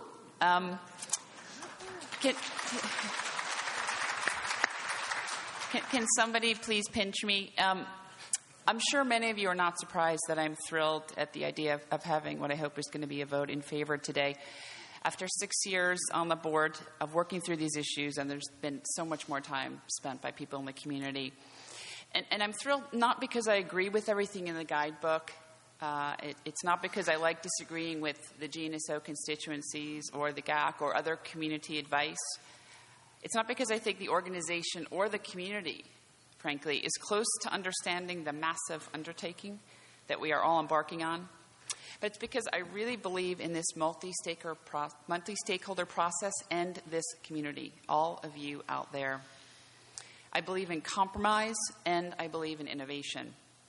Can somebody please pinch me? I'm sure many of you are not surprised that I'm thrilled at the idea of having what I hope is going to be a vote in favor today. After 6 years on the board of working through these issues, and there's been so much more time spent by people in the community. And I'm thrilled not because I agree with everything in the guidebook. It's not because I like disagreeing with the GNSO constituencies or the GAC or other community advice. It's not because I think the organization or the community, frankly, is close to understanding the massive undertaking that we are all embarking on. But it's because I really believe in this multi-stakeholder process and this community, all of you out there. I believe in compromise, and I believe in innovation.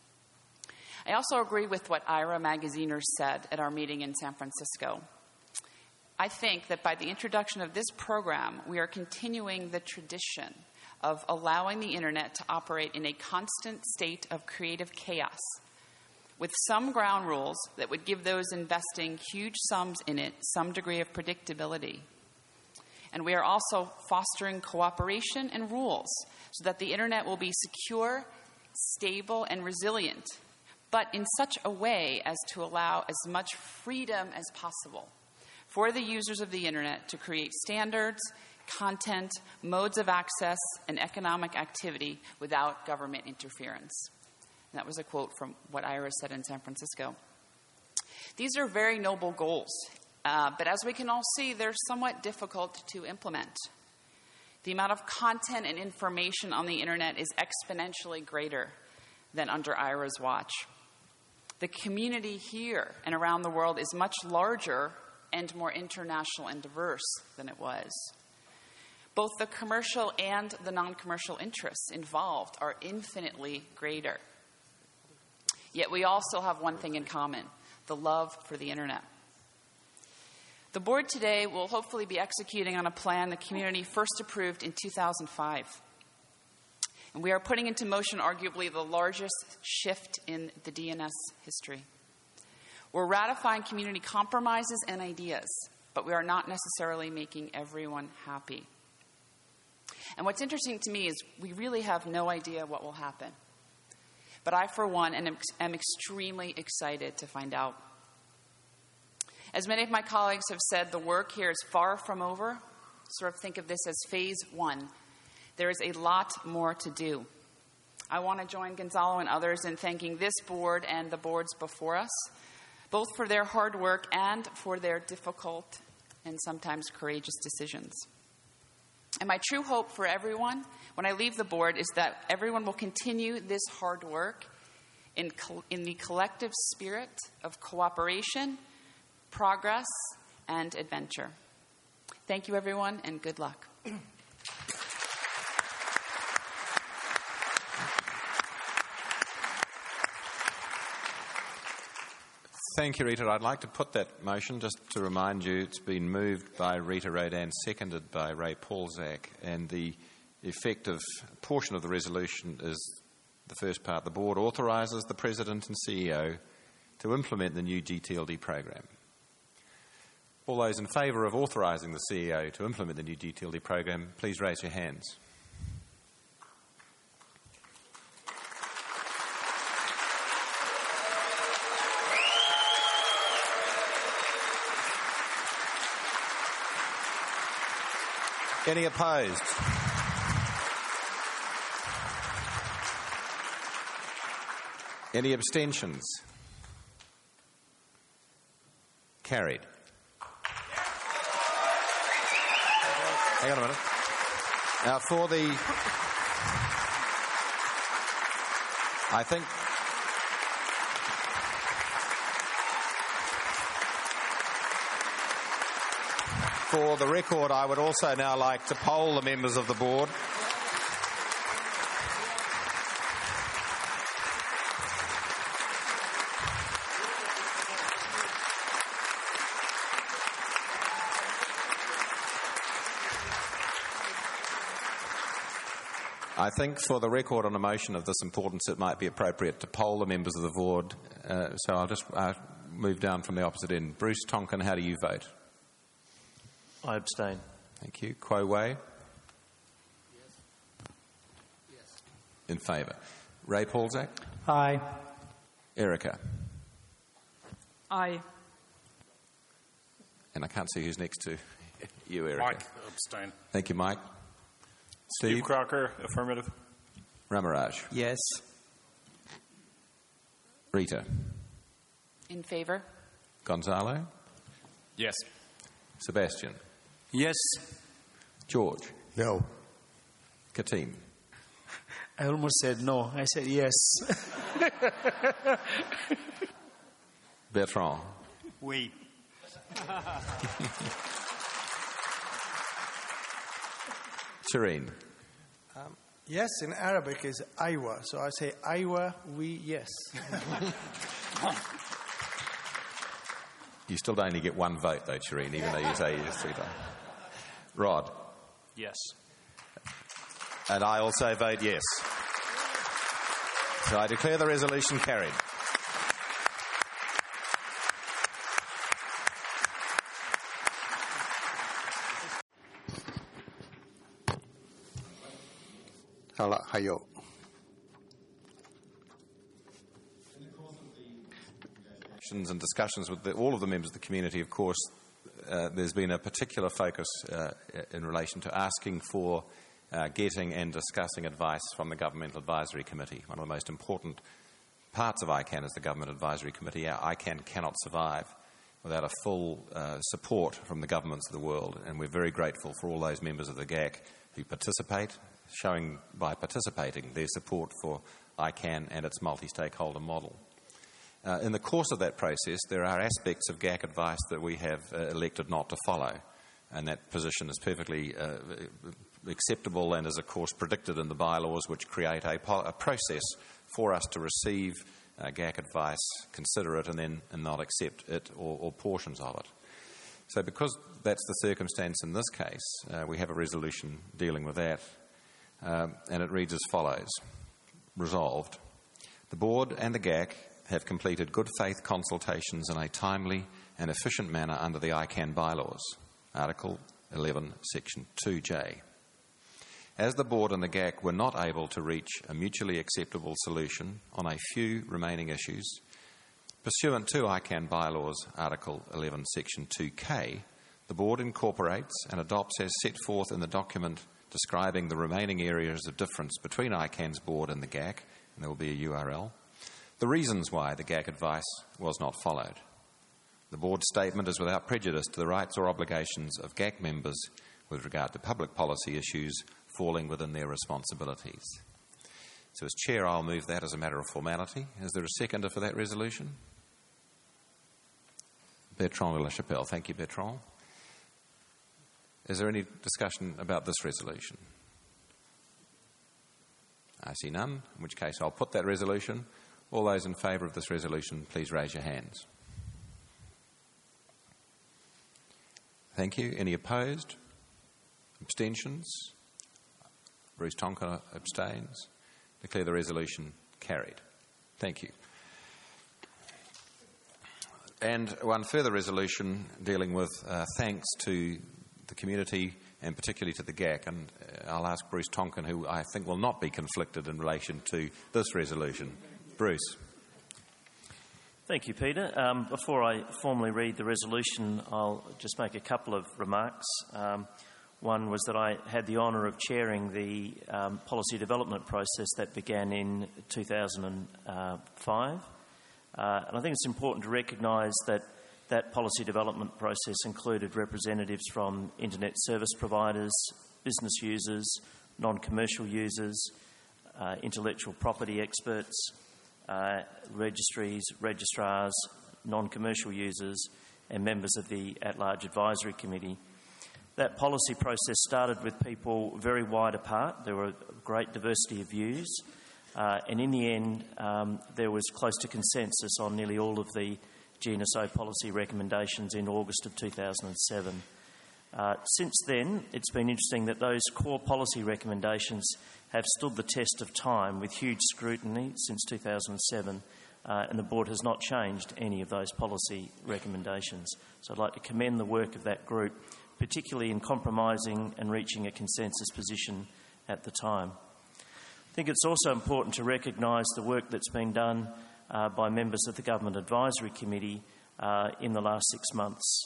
I also agree with what Ira Magaziner said at our meeting in San Francisco. I think that by the introduction of this program, we are continuing the tradition of allowing the Internet to operate in a constant state of creative chaos, with some ground rules that would give those investing huge sums in it some degree of predictability. And we are also fostering cooperation and rules so that the Internet will be secure, stable, and resilient, but in such a way as to allow as much freedom as possible for the users of the Internet to create standards, content, modes of access, and economic activity without government interference. And that was a quote from what Ira said in San Francisco. These are very noble goals, but as we can all see, they're somewhat difficult to implement. The amount of content and information on the Internet is exponentially greater than under Ira's watch. The community here and around the world is much larger and more international and diverse than it was. Both the commercial and the non-commercial interests involved are infinitely greater. Yet we also have one thing in common: the love for the Internet. The board today will hopefully be executing on a plan the community first approved in 2005. And we are putting into motion arguably the largest shift in the DNS history. We're ratifying community compromises and ideas, but we are not necessarily making everyone happy. And what's interesting to me is we really have no idea what will happen. But I, for one, am extremely excited to find out. As many of my colleagues have said, the work here is far from over. Sort of think of this as phase one. There is a lot more to do. I want to join Gonzalo and others in thanking this board and the boards before us, both for their hard work and for their difficult and sometimes courageous decisions. And my true hope for everyone when I leave the board is that everyone will continue this hard work in the collective spirit of cooperation, progress, and adventure. Thank you, everyone, and good luck. Thank you, Rita. I'd like to put that motion, just to remind you, it's been moved by Rita Rodan, seconded by Ray Paulzak, and the effective portion of the resolution is the first part. The board authorises the President and CEO to implement the new GTLD program. All those in favour of authorising the CEO to implement the new GTLD program, please raise your hands. Any opposed? Any abstentions? Carried. Hang on a minute. Now, for the I think for the record, I would also now like to poll the members of the board. I think for the record on a motion of this importance, it might be appropriate to poll the members of the board. So I'll just move down from the opposite end. Bruce Tonkin, how do you vote? I abstain. Thank you. Kuo Wei? Yes. In favour. Ray Paulzak? Aye. Erica? Aye. And I can't see who's next to you, Erica. Mike, abstain. Thank you, Mike. Steve Crocker, affirmative. Ramaraj? Yes. Rita? In favor? Gonzalo? Yes. Sebastian? Yes. George? No. Katim? I almost said no. I said yes. Bertrand? Wait. Shireen? Yes in Arabic is Aywa, so I say Aywa, we yes. You still only get one vote, though, Shireen, even though you say yes 3 times. Rod? Yes. And I also vote yes. So I declare the resolution carried. Hayo. And discussions with all of the members of the community, of course, there's been a particular focus in relation to asking for getting and discussing advice from the Governmental Advisory Committee. One of the most important parts of ICANN is the Government Advisory Committee. ICANN cannot survive without a full support from the governments of the world, and we're very grateful for all those members of the GAC who participate, showing by participating their support for ICANN and its multi-stakeholder model. In the course of that process, there are aspects of GAC advice that we have elected not to follow, and that position is perfectly acceptable and is, of course, predicted in the bylaws, which create a process for us to receive GAC advice, consider it, and not accept it or portions of it. So because that's the circumstance in this case, we have a resolution dealing with that, and it reads as follows. Resolved. The Board and the GAC have completed good faith consultations in a timely and efficient manner under the ICANN bylaws, Article 11, Section 2J. As the Board and the GAC were not able to reach a mutually acceptable solution on a few remaining issues, pursuant to ICANN bylaws, Article 11, Section 2K, the Board incorporates and adopts as set forth in the document describing the remaining areas of difference between ICANN's Board and the GAC, and there will be a URL, the reasons why the GAC advice was not followed. The Board's statement is without prejudice to the rights or obligations of GAC members with regard to public policy issues falling within their responsibilities. So as Chair, I'll move that as a matter of formality. Is there a seconder for that resolution? Bertrand de la Chapelle. Thank you, Bertrand. Is there any discussion about this resolution? I see none, in which case I'll put that resolution. All those in favour of this resolution, please raise your hands. Thank you. Any opposed? Abstentions? Bruce Tonkin abstains. Declare the resolution carried. Thank you. And one further resolution dealing with thanks to the community and particularly to the GAC. And I'll ask Bruce Tonkin, who I think will not be conflicted in relation to this resolution. Bruce. Thank you, Peter. Before I formally read the resolution, I'll just make a couple of remarks. One was that I had the honour of chairing the policy development process that began in 2005. And I think it's important to recognise that that policy development process included representatives from internet service providers, business users, non-commercial users, intellectual property experts, registries, registrars, non-commercial users and members of the At-Large Advisory Committee. That policy process started with people very wide apart. There were a great diversity of views, and in the end there was close to consensus on nearly all of the GNSO policy recommendations in August of 2007. Since then, it's been interesting that those core policy recommendations have stood the test of time with huge scrutiny since 2007, and the board has not changed any of those policy recommendations. So I'd like to commend the work of that group, particularly in compromising and reaching a consensus position at the time. I think it's also important to recognise the work that's been done by members of the Government Advisory Committee in the last 6 months.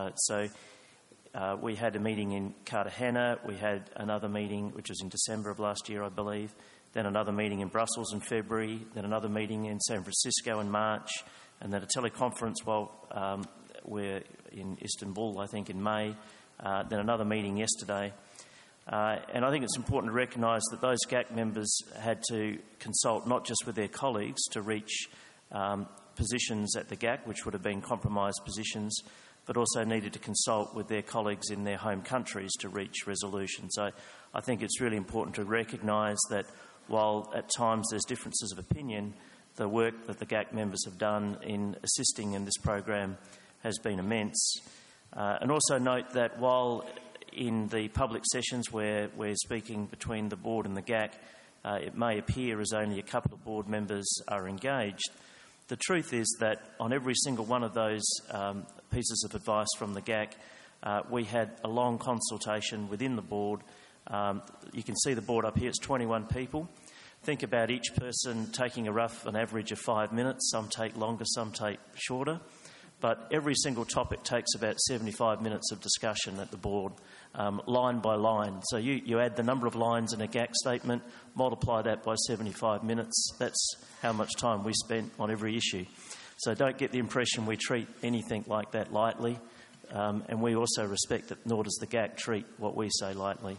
We had a meeting in Cartagena, we had another meeting which was in December of last year, I believe, then another meeting in Brussels in February, then another meeting in San Francisco in March, and then a teleconference while we're in Istanbul, I think, in May, then another meeting yesterday. And I think it's important to recognise that those GAC members had to consult not just with their colleagues to reach positions at the GAC, which would have been compromised positions, but also needed to consult with their colleagues in their home countries to reach resolutions. So I think it's really important to recognise that while at times there's differences of opinion, the work that the GAC members have done in assisting in this program has been immense. And also note that while in the public sessions where we're speaking between the board and the GAC, it may appear as only a couple of board members are engaged, the truth is that on every single one of those pieces of advice from the GAC, we had a long consultation within the board. You can see the board up here, it's 21 people. Think about each person taking an average of 5 minutes. Some take longer, some take shorter. But every single topic takes about 75 minutes of discussion at the board, line by line. So you add the number of lines in a GAC statement, multiply that by 75 minutes. That's how much time we spent on every issue. So don't get the impression we treat anything like that lightly. And we also respect that, nor does the GAC treat what we say lightly.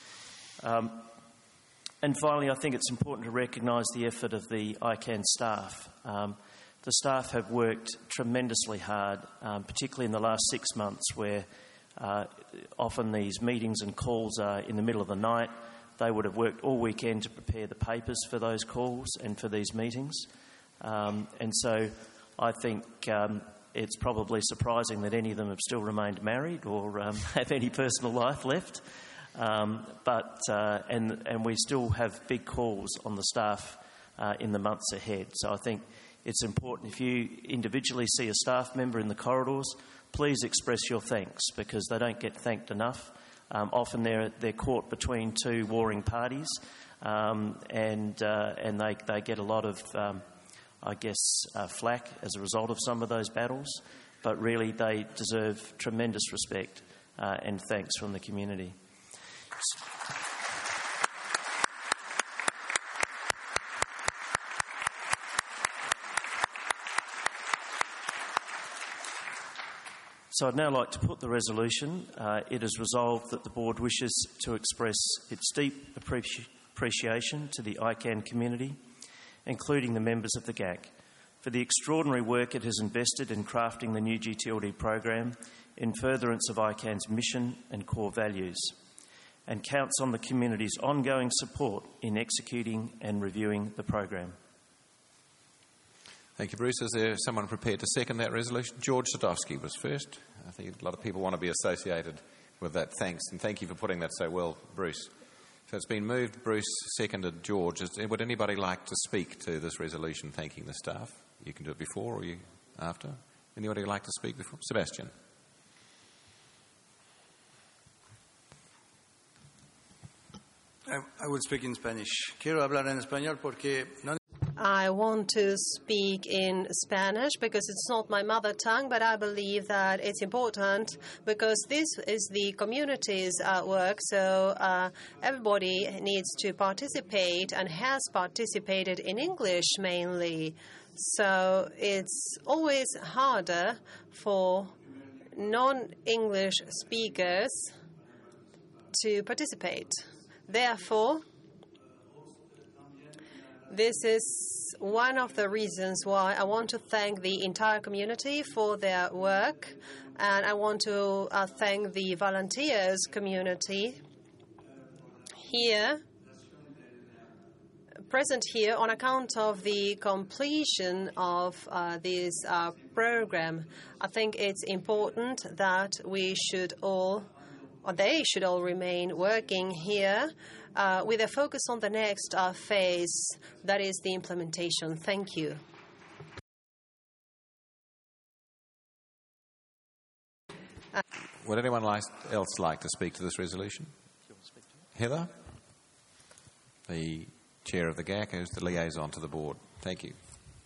And finally, I think it's important to recognise the effort of the ICANN staff. The staff have worked tremendously hard, particularly in the last 6 months, where often these meetings and calls are in the middle of the night. They would have worked all weekend to prepare the papers for those calls and for these meetings. And so I think it's probably surprising that any of them have still remained married or have any personal life left. And we still have big calls on the staff in the months ahead. So I think it's important, if you individually see a staff member in the corridors, please express your thanks, because they don't get thanked enough. Often they're caught between two warring parties, and they get a lot of, flack as a result of some of those battles. But really, they deserve tremendous respect and thanks from the community. So I'd now like to put the resolution. It is resolved that the board wishes to express its deep appreciation to the ICANN community, including the members of the GAC, for the extraordinary work it has invested in crafting the new GTLD program in furtherance of ICANN's mission and core values, and counts on the community's ongoing support in executing and reviewing the program. Thank you, Bruce. Is there someone prepared to second that resolution? George Sadowski was first. I think a lot of people want to be associated with that. Thanks, and thank you for putting that so well, Bruce. So it's been moved, Bruce seconded, George. Would anybody like to speak to this resolution thanking the staff? You can do it before or after. Anybody like to speak before? Sebastian. I will speak in Spanish. Quiero hablar en español porque no. I want to speak in Spanish because it's not my mother tongue, but I believe that it's important because this is the community's work, so everybody needs to participate and has participated in English mainly. So it's always harder for non-English speakers to participate. Therefore, This is one of the reasons why I want to thank the entire community for their work, and I want to thank the volunteers community here, present here, on account of the completion of this program. I think it's important that we should all, or they should all, remain working here with a focus on the next phase, that is the implementation. Thank you. Would anyone else like to speak to this resolution? Heather, the chair of the GAC, who's the liaison to the board. Thank you.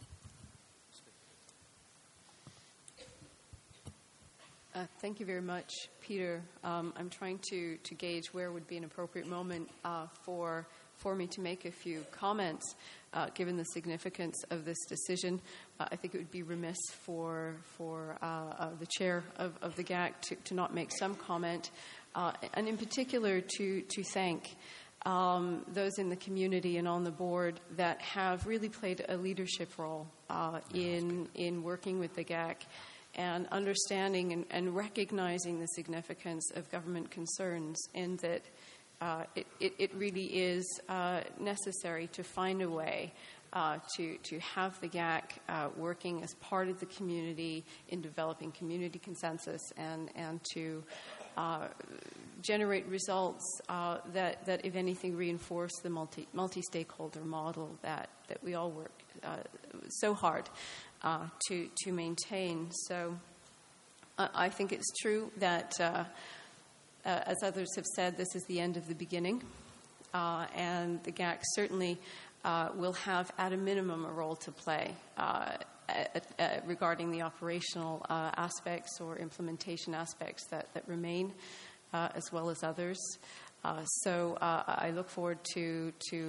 Thank you very much, Peter. I'm trying to gauge where would be an appropriate moment for me to make a few comments, given the significance of this decision. I think it would be remiss for the chair of the GAC to not make some comment, and in particular to thank those in the community and on the board that have really played a leadership role in working with the GAC and understanding and recognizing the significance of government concerns, and that it really is necessary to find a way to have the GAC working as part of the community in developing community consensus and to generate results that, if anything, reinforce the multi-stakeholder model that we all work so hard to maintain. So I think it's true that, as others have said, this is the end of the beginning, and the GAC certainly will have, at a minimum, a role to play regarding the operational aspects or implementation aspects that remain, as well as others. So I look forward to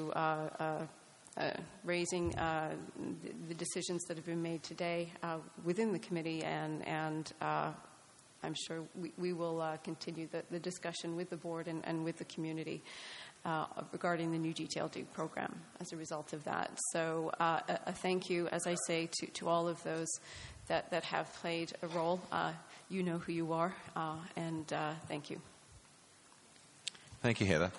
raising the decisions that have been made today within the committee, and I'm sure we will continue the discussion with the board and with the community regarding the new GTLD program as a result of that. So a thank you, as I say, to all of those that have played a role. You know who you are, and thank you. Thank you, Heather.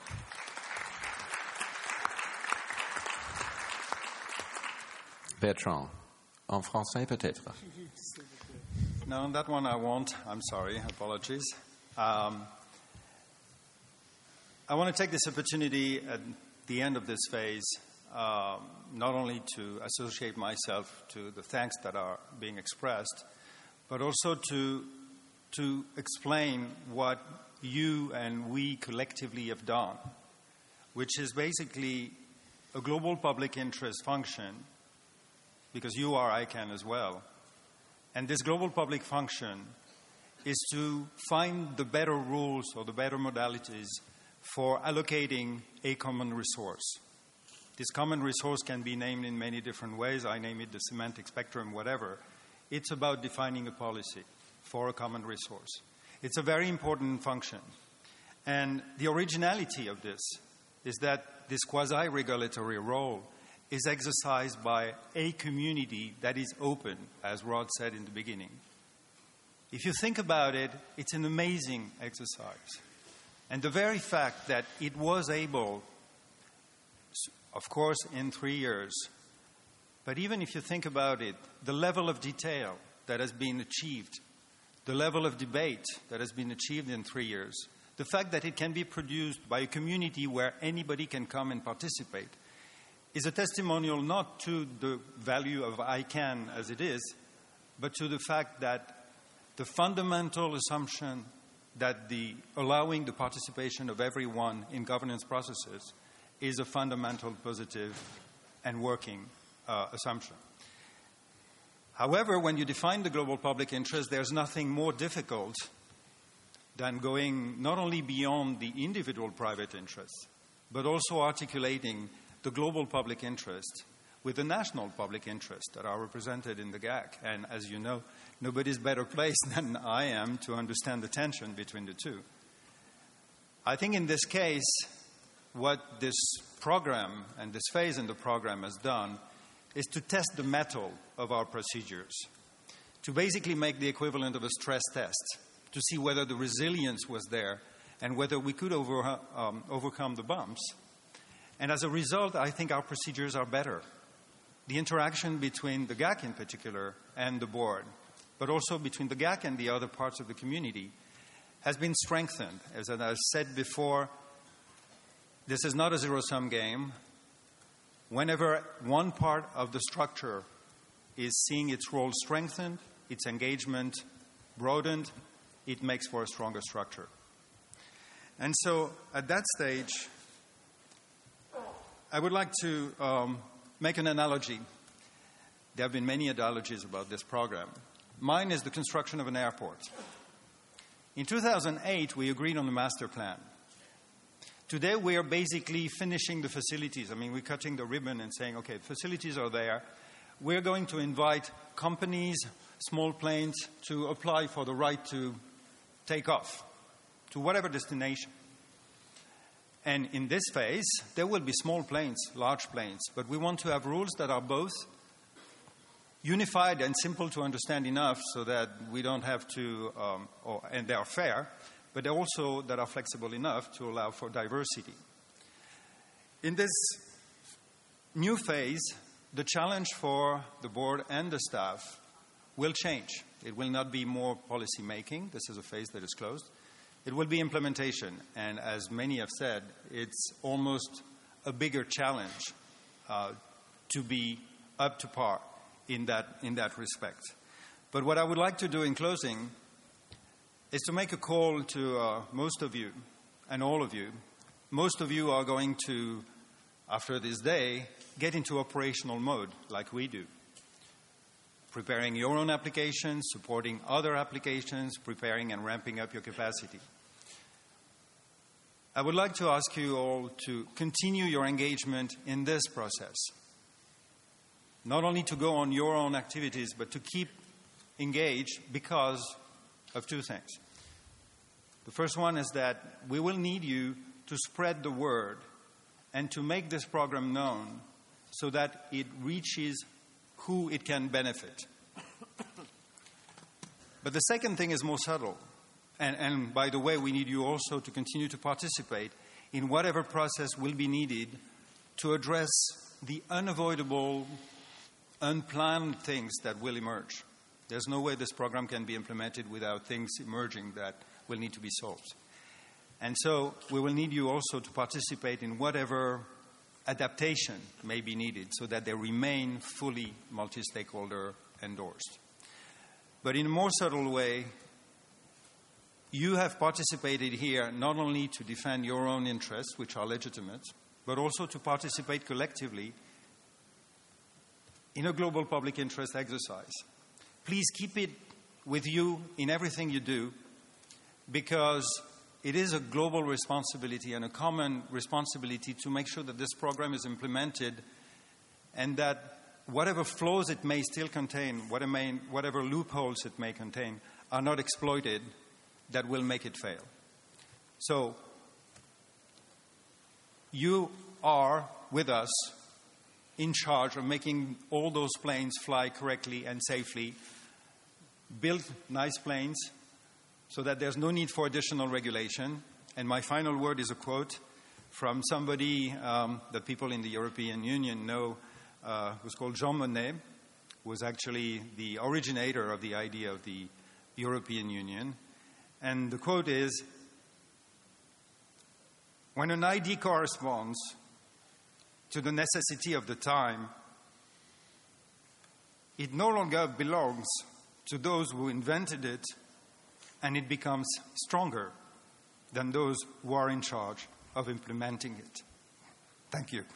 Bertrand, en français peut-être. No, on that one I won't. I'm sorry. Apologies. I want to take this opportunity at the end of this phase not only to associate myself to the thanks that are being expressed, but also to explain what you and we collectively have done, which is basically a global public interest function, because you are ICANN as well. And this global public function is to find the better rules or the better modalities for allocating a common resource. This common resource can be named in many different ways. I name it the semantic spectrum, whatever. It's about defining a policy for a common resource. It's a very important function. And the originality of this is that this quasi-regulatory role is exercised by a community that is open, as Rod said in the beginning. If you think about it, it's an amazing exercise. And the very fact that it was able, of course, in 3 years, but even if you think about it, the level of detail that has been achieved, the level of debate that has been achieved in 3 years, the fact that it can be produced by a community where anybody can come and participate, is a testimonial not to the value of ICANN as it is, but to the fact that the fundamental assumption that allowing the participation of everyone in governance processes is a fundamental positive and working assumption. However, when you define the global public interest, there's nothing more difficult than going not only beyond the individual private interests, but also articulating the global public interest with the national public interest that are represented in the GAC. And as you know, nobody's better placed than I am to understand the tension between the two. I think in this case, what this program and this phase in the program has done is to test the mettle of our procedures, to basically make the equivalent of a stress test, to see whether the resilience was there and whether we could overcome the bumps. And as a result, I think our procedures are better. The interaction between the GAC in particular and the board, but also between the GAC and the other parts of the community, has been strengthened. As I said before, this is not a zero-sum game. Whenever one part of the structure is seeing its role strengthened, its engagement broadened, it makes for a stronger structure. And so at that stage, I would like to make an analogy. There have been many analogies about this program. Mine is the construction of an airport. In 2008, we agreed on the master plan. Today, we are basically finishing the facilities. I mean, we're cutting the ribbon and saying, okay, facilities are there. We're going to invite companies, small planes, to apply for the right to take off to whatever destination. And in this phase, there will be small planes, large planes, but we want to have rules that are both unified and simple to understand enough so that we don't have to, and they are fair, but they're also that are flexible enough to allow for diversity. In this new phase, the challenge for the board and the staff will change. It will not be more policy making. This is a phase that is closed. It will be implementation. And as many have said, it's almost a bigger challenge to be up to par in that respect. But what I would like to do in closing is to make a call to most of you and all of you. Most of you are going to, after this day, get into operational mode like we do. Preparing your own applications, supporting other applications, preparing and ramping up your capacity. I would like to ask you all to continue your engagement in this process. Not only to go on your own activities, but to keep engaged because of two things. The first one is that we will need you to spread the word and to make this program known so that it reaches who it can benefit. But the second thing is more subtle. And by the way, we need you also to continue to participate in whatever process will be needed to address the unavoidable, unplanned things that will emerge. There's no way this program can be implemented without things emerging that will need to be solved. And so we will need you also to participate in whatever adaptation may be needed so that they remain fully multi-stakeholder endorsed. But in a more subtle way, you have participated here not only to defend your own interests, which are legitimate, but also to participate collectively in a global public interest exercise. Please keep it with you in everything you do, because it is a global responsibility and a common responsibility to make sure that this program is implemented and that whatever flaws it may still contain, whatever loopholes it may contain, are not exploited that will make it fail. So, you are, with us, in charge of making all those planes fly correctly and safely, build nice planes so that there's no need for additional regulation. And my final word is a quote from somebody that people in the European Union know, who's called Jean Monnet, who was actually the originator of the idea of the European Union. And the quote is, "When an idea corresponds to the necessity of the time, it no longer belongs to those who invented it, and it becomes stronger than those who are in charge of implementing it." Thank you.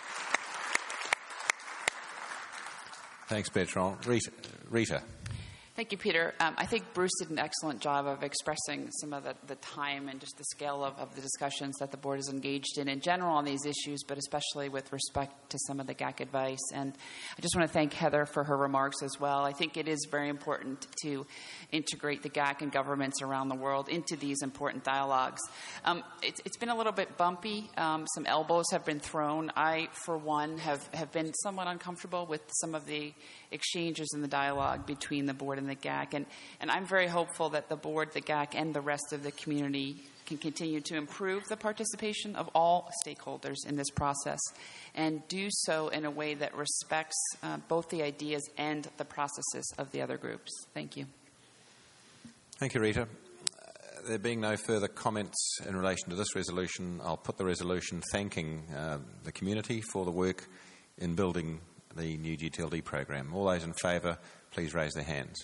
Thanks, Bertrand. Rita. Thank you, Peter. I think Bruce did an excellent job of expressing some of the time and just the scale of the discussions that the board is engaged in general on these issues, but especially with respect to some of the GAC advice. And I just want to thank Heather for her remarks as well. I think it is very important to integrate the GAC and governments around the world into these important dialogues. It's been a little bit bumpy. Some elbows have been thrown. I, for one, have been somewhat uncomfortable with some of the exchanges in the dialogue between the board and the GAC. And I'm very hopeful that the board, the GAC, and the rest of the community can continue to improve the participation of all stakeholders in this process and do so in a way that respects both the ideas and the processes of the other groups. Thank you. Thank you, Rita. There being no further comments in relation to this resolution, I'll put the resolution thanking the community for the work in building the new GTLD program. All those in favour, please raise their hands.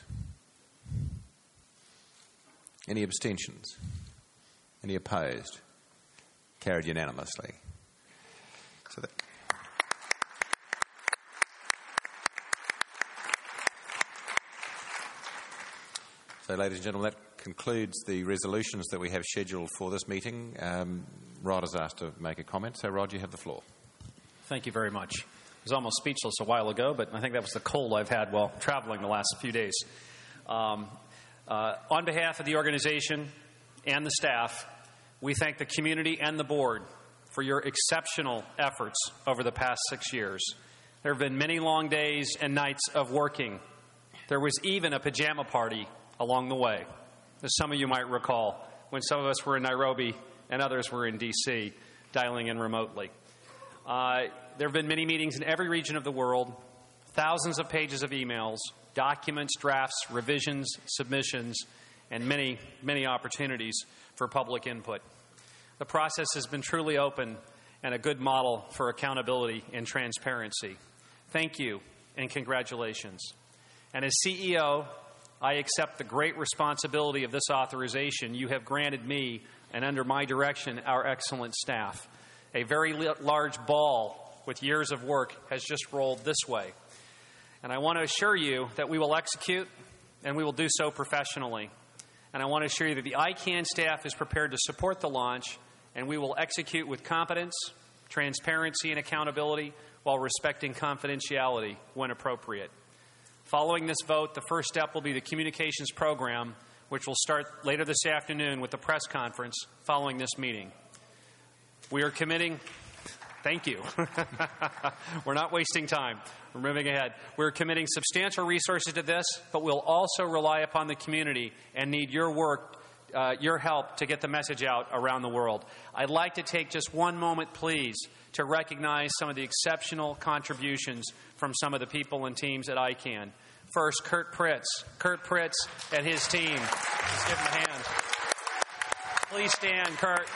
Any abstentions? Any opposed? Carried unanimously. So, ladies and gentlemen, that concludes the resolutions that we have scheduled for this meeting. Rod has asked to make a comment. So, Rod, you have the floor. Thank you very much. I was almost speechless a while ago, but I think that was the cold I've had while traveling the last few days. On behalf of the organization and the staff, we thank the community and the board for your exceptional efforts over the past 6 years. There have been many long days and nights of working. There was even a pajama party along the way, as some of you might recall, when some of us were in Nairobi and others were in D.C., dialing in remotely. There have been many meetings in every region of the world, thousands of pages of emails, documents, drafts, revisions, submissions, and many, many opportunities for public input. The process has been truly open and a good model for accountability and transparency. Thank you and congratulations. And as CEO, I accept the great responsibility of this authorization you have granted me and under my direction, our excellent staff. A very large ball with years of work has just rolled this way. And I want to assure you that we will execute and we will do so professionally. And I want to assure you that the ICANN staff is prepared to support the launch, and we will execute with competence, transparency, and accountability while respecting confidentiality when appropriate. Following this vote, the first step will be the communications program, which will start later this afternoon with the press conference following this meeting. We are committing... Thank you. We're not wasting time. We're moving ahead. We're committing substantial resources to this, but we'll also rely upon the community and need your work, your help to get the message out around the world. I'd like to take just one moment, please, to recognize some of the exceptional contributions from some of the people and teams at ICANN. First, Kurt Pritz. Kurt Pritz and his team. Just give him a hand. Please stand, Kurt.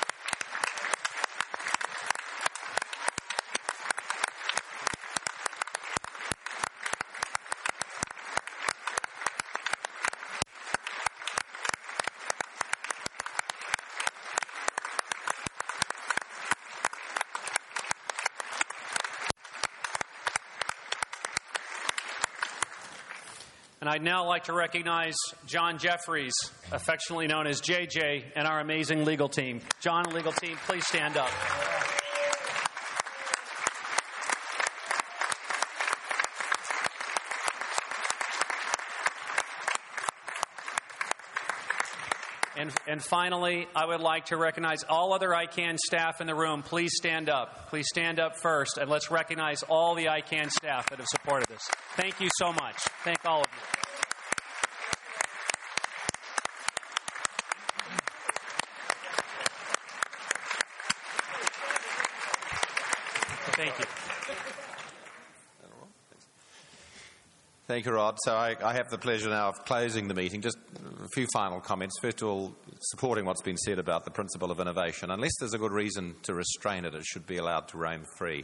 And I'd now like to recognize John Jeffries, affectionately known as JJ, and our amazing legal team. John and legal team, please stand up. And finally, I would like to recognize all other ICANN staff in the room. Please stand up. Please stand up first, and let's recognize all the ICANN staff that have supported this. Thank you so much. Thank all of you. Thank you. Thank you, Rod. So I have the pleasure now of closing the meeting. Just a few final comments. First of all, supporting what's been said about the principle of innovation. Unless there's a good reason to restrain it, it should be allowed to roam free.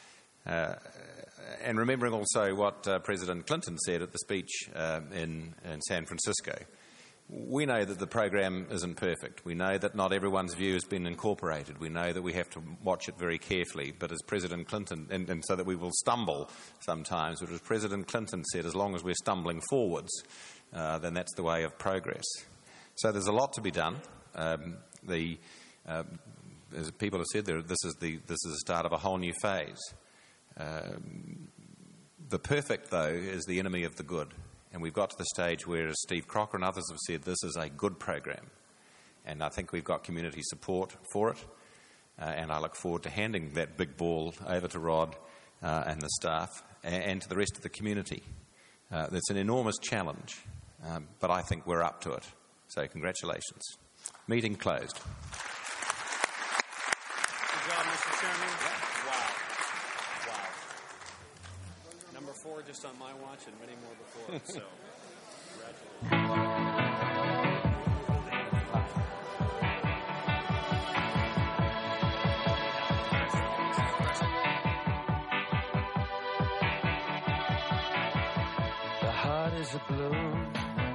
And remembering also what President Clinton said at the speech in San Francisco. We know that the program isn't perfect. We know that not everyone's view has been incorporated. We know that we have to watch it very carefully. But as President Clinton, and so that we will stumble sometimes, but as President Clinton said, as long as we're stumbling forwards, then that's the way of progress. So there's a lot to be done. As people have said, this is the start of a whole new phase. The perfect, though, is the enemy of the good. And we've got to the stage where, as Steve Crocker and others have said, this is a good program. And I think we've got community support for it. And I look forward to handing that big ball over to Rod and the staff and to the rest of the community. It's an enormous challenge, but I think we're up to it. So congratulations. Meeting closed. Good job, Mr. Chairman. Wow. Number 4 just on my watch and many more before it, so congratulations. The heart is a balloon,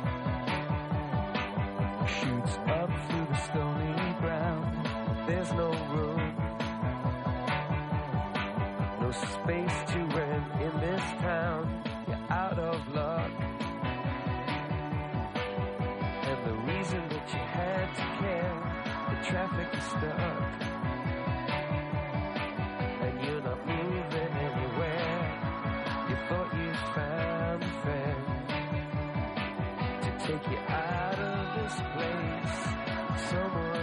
shoots up through the stony ground. There's no room, no space to rent in this town. You're out of luck, and the reason that you had to care, the traffic is stuck, and you're not moving anywhere. You thought you found a friend to take you out of this place, someone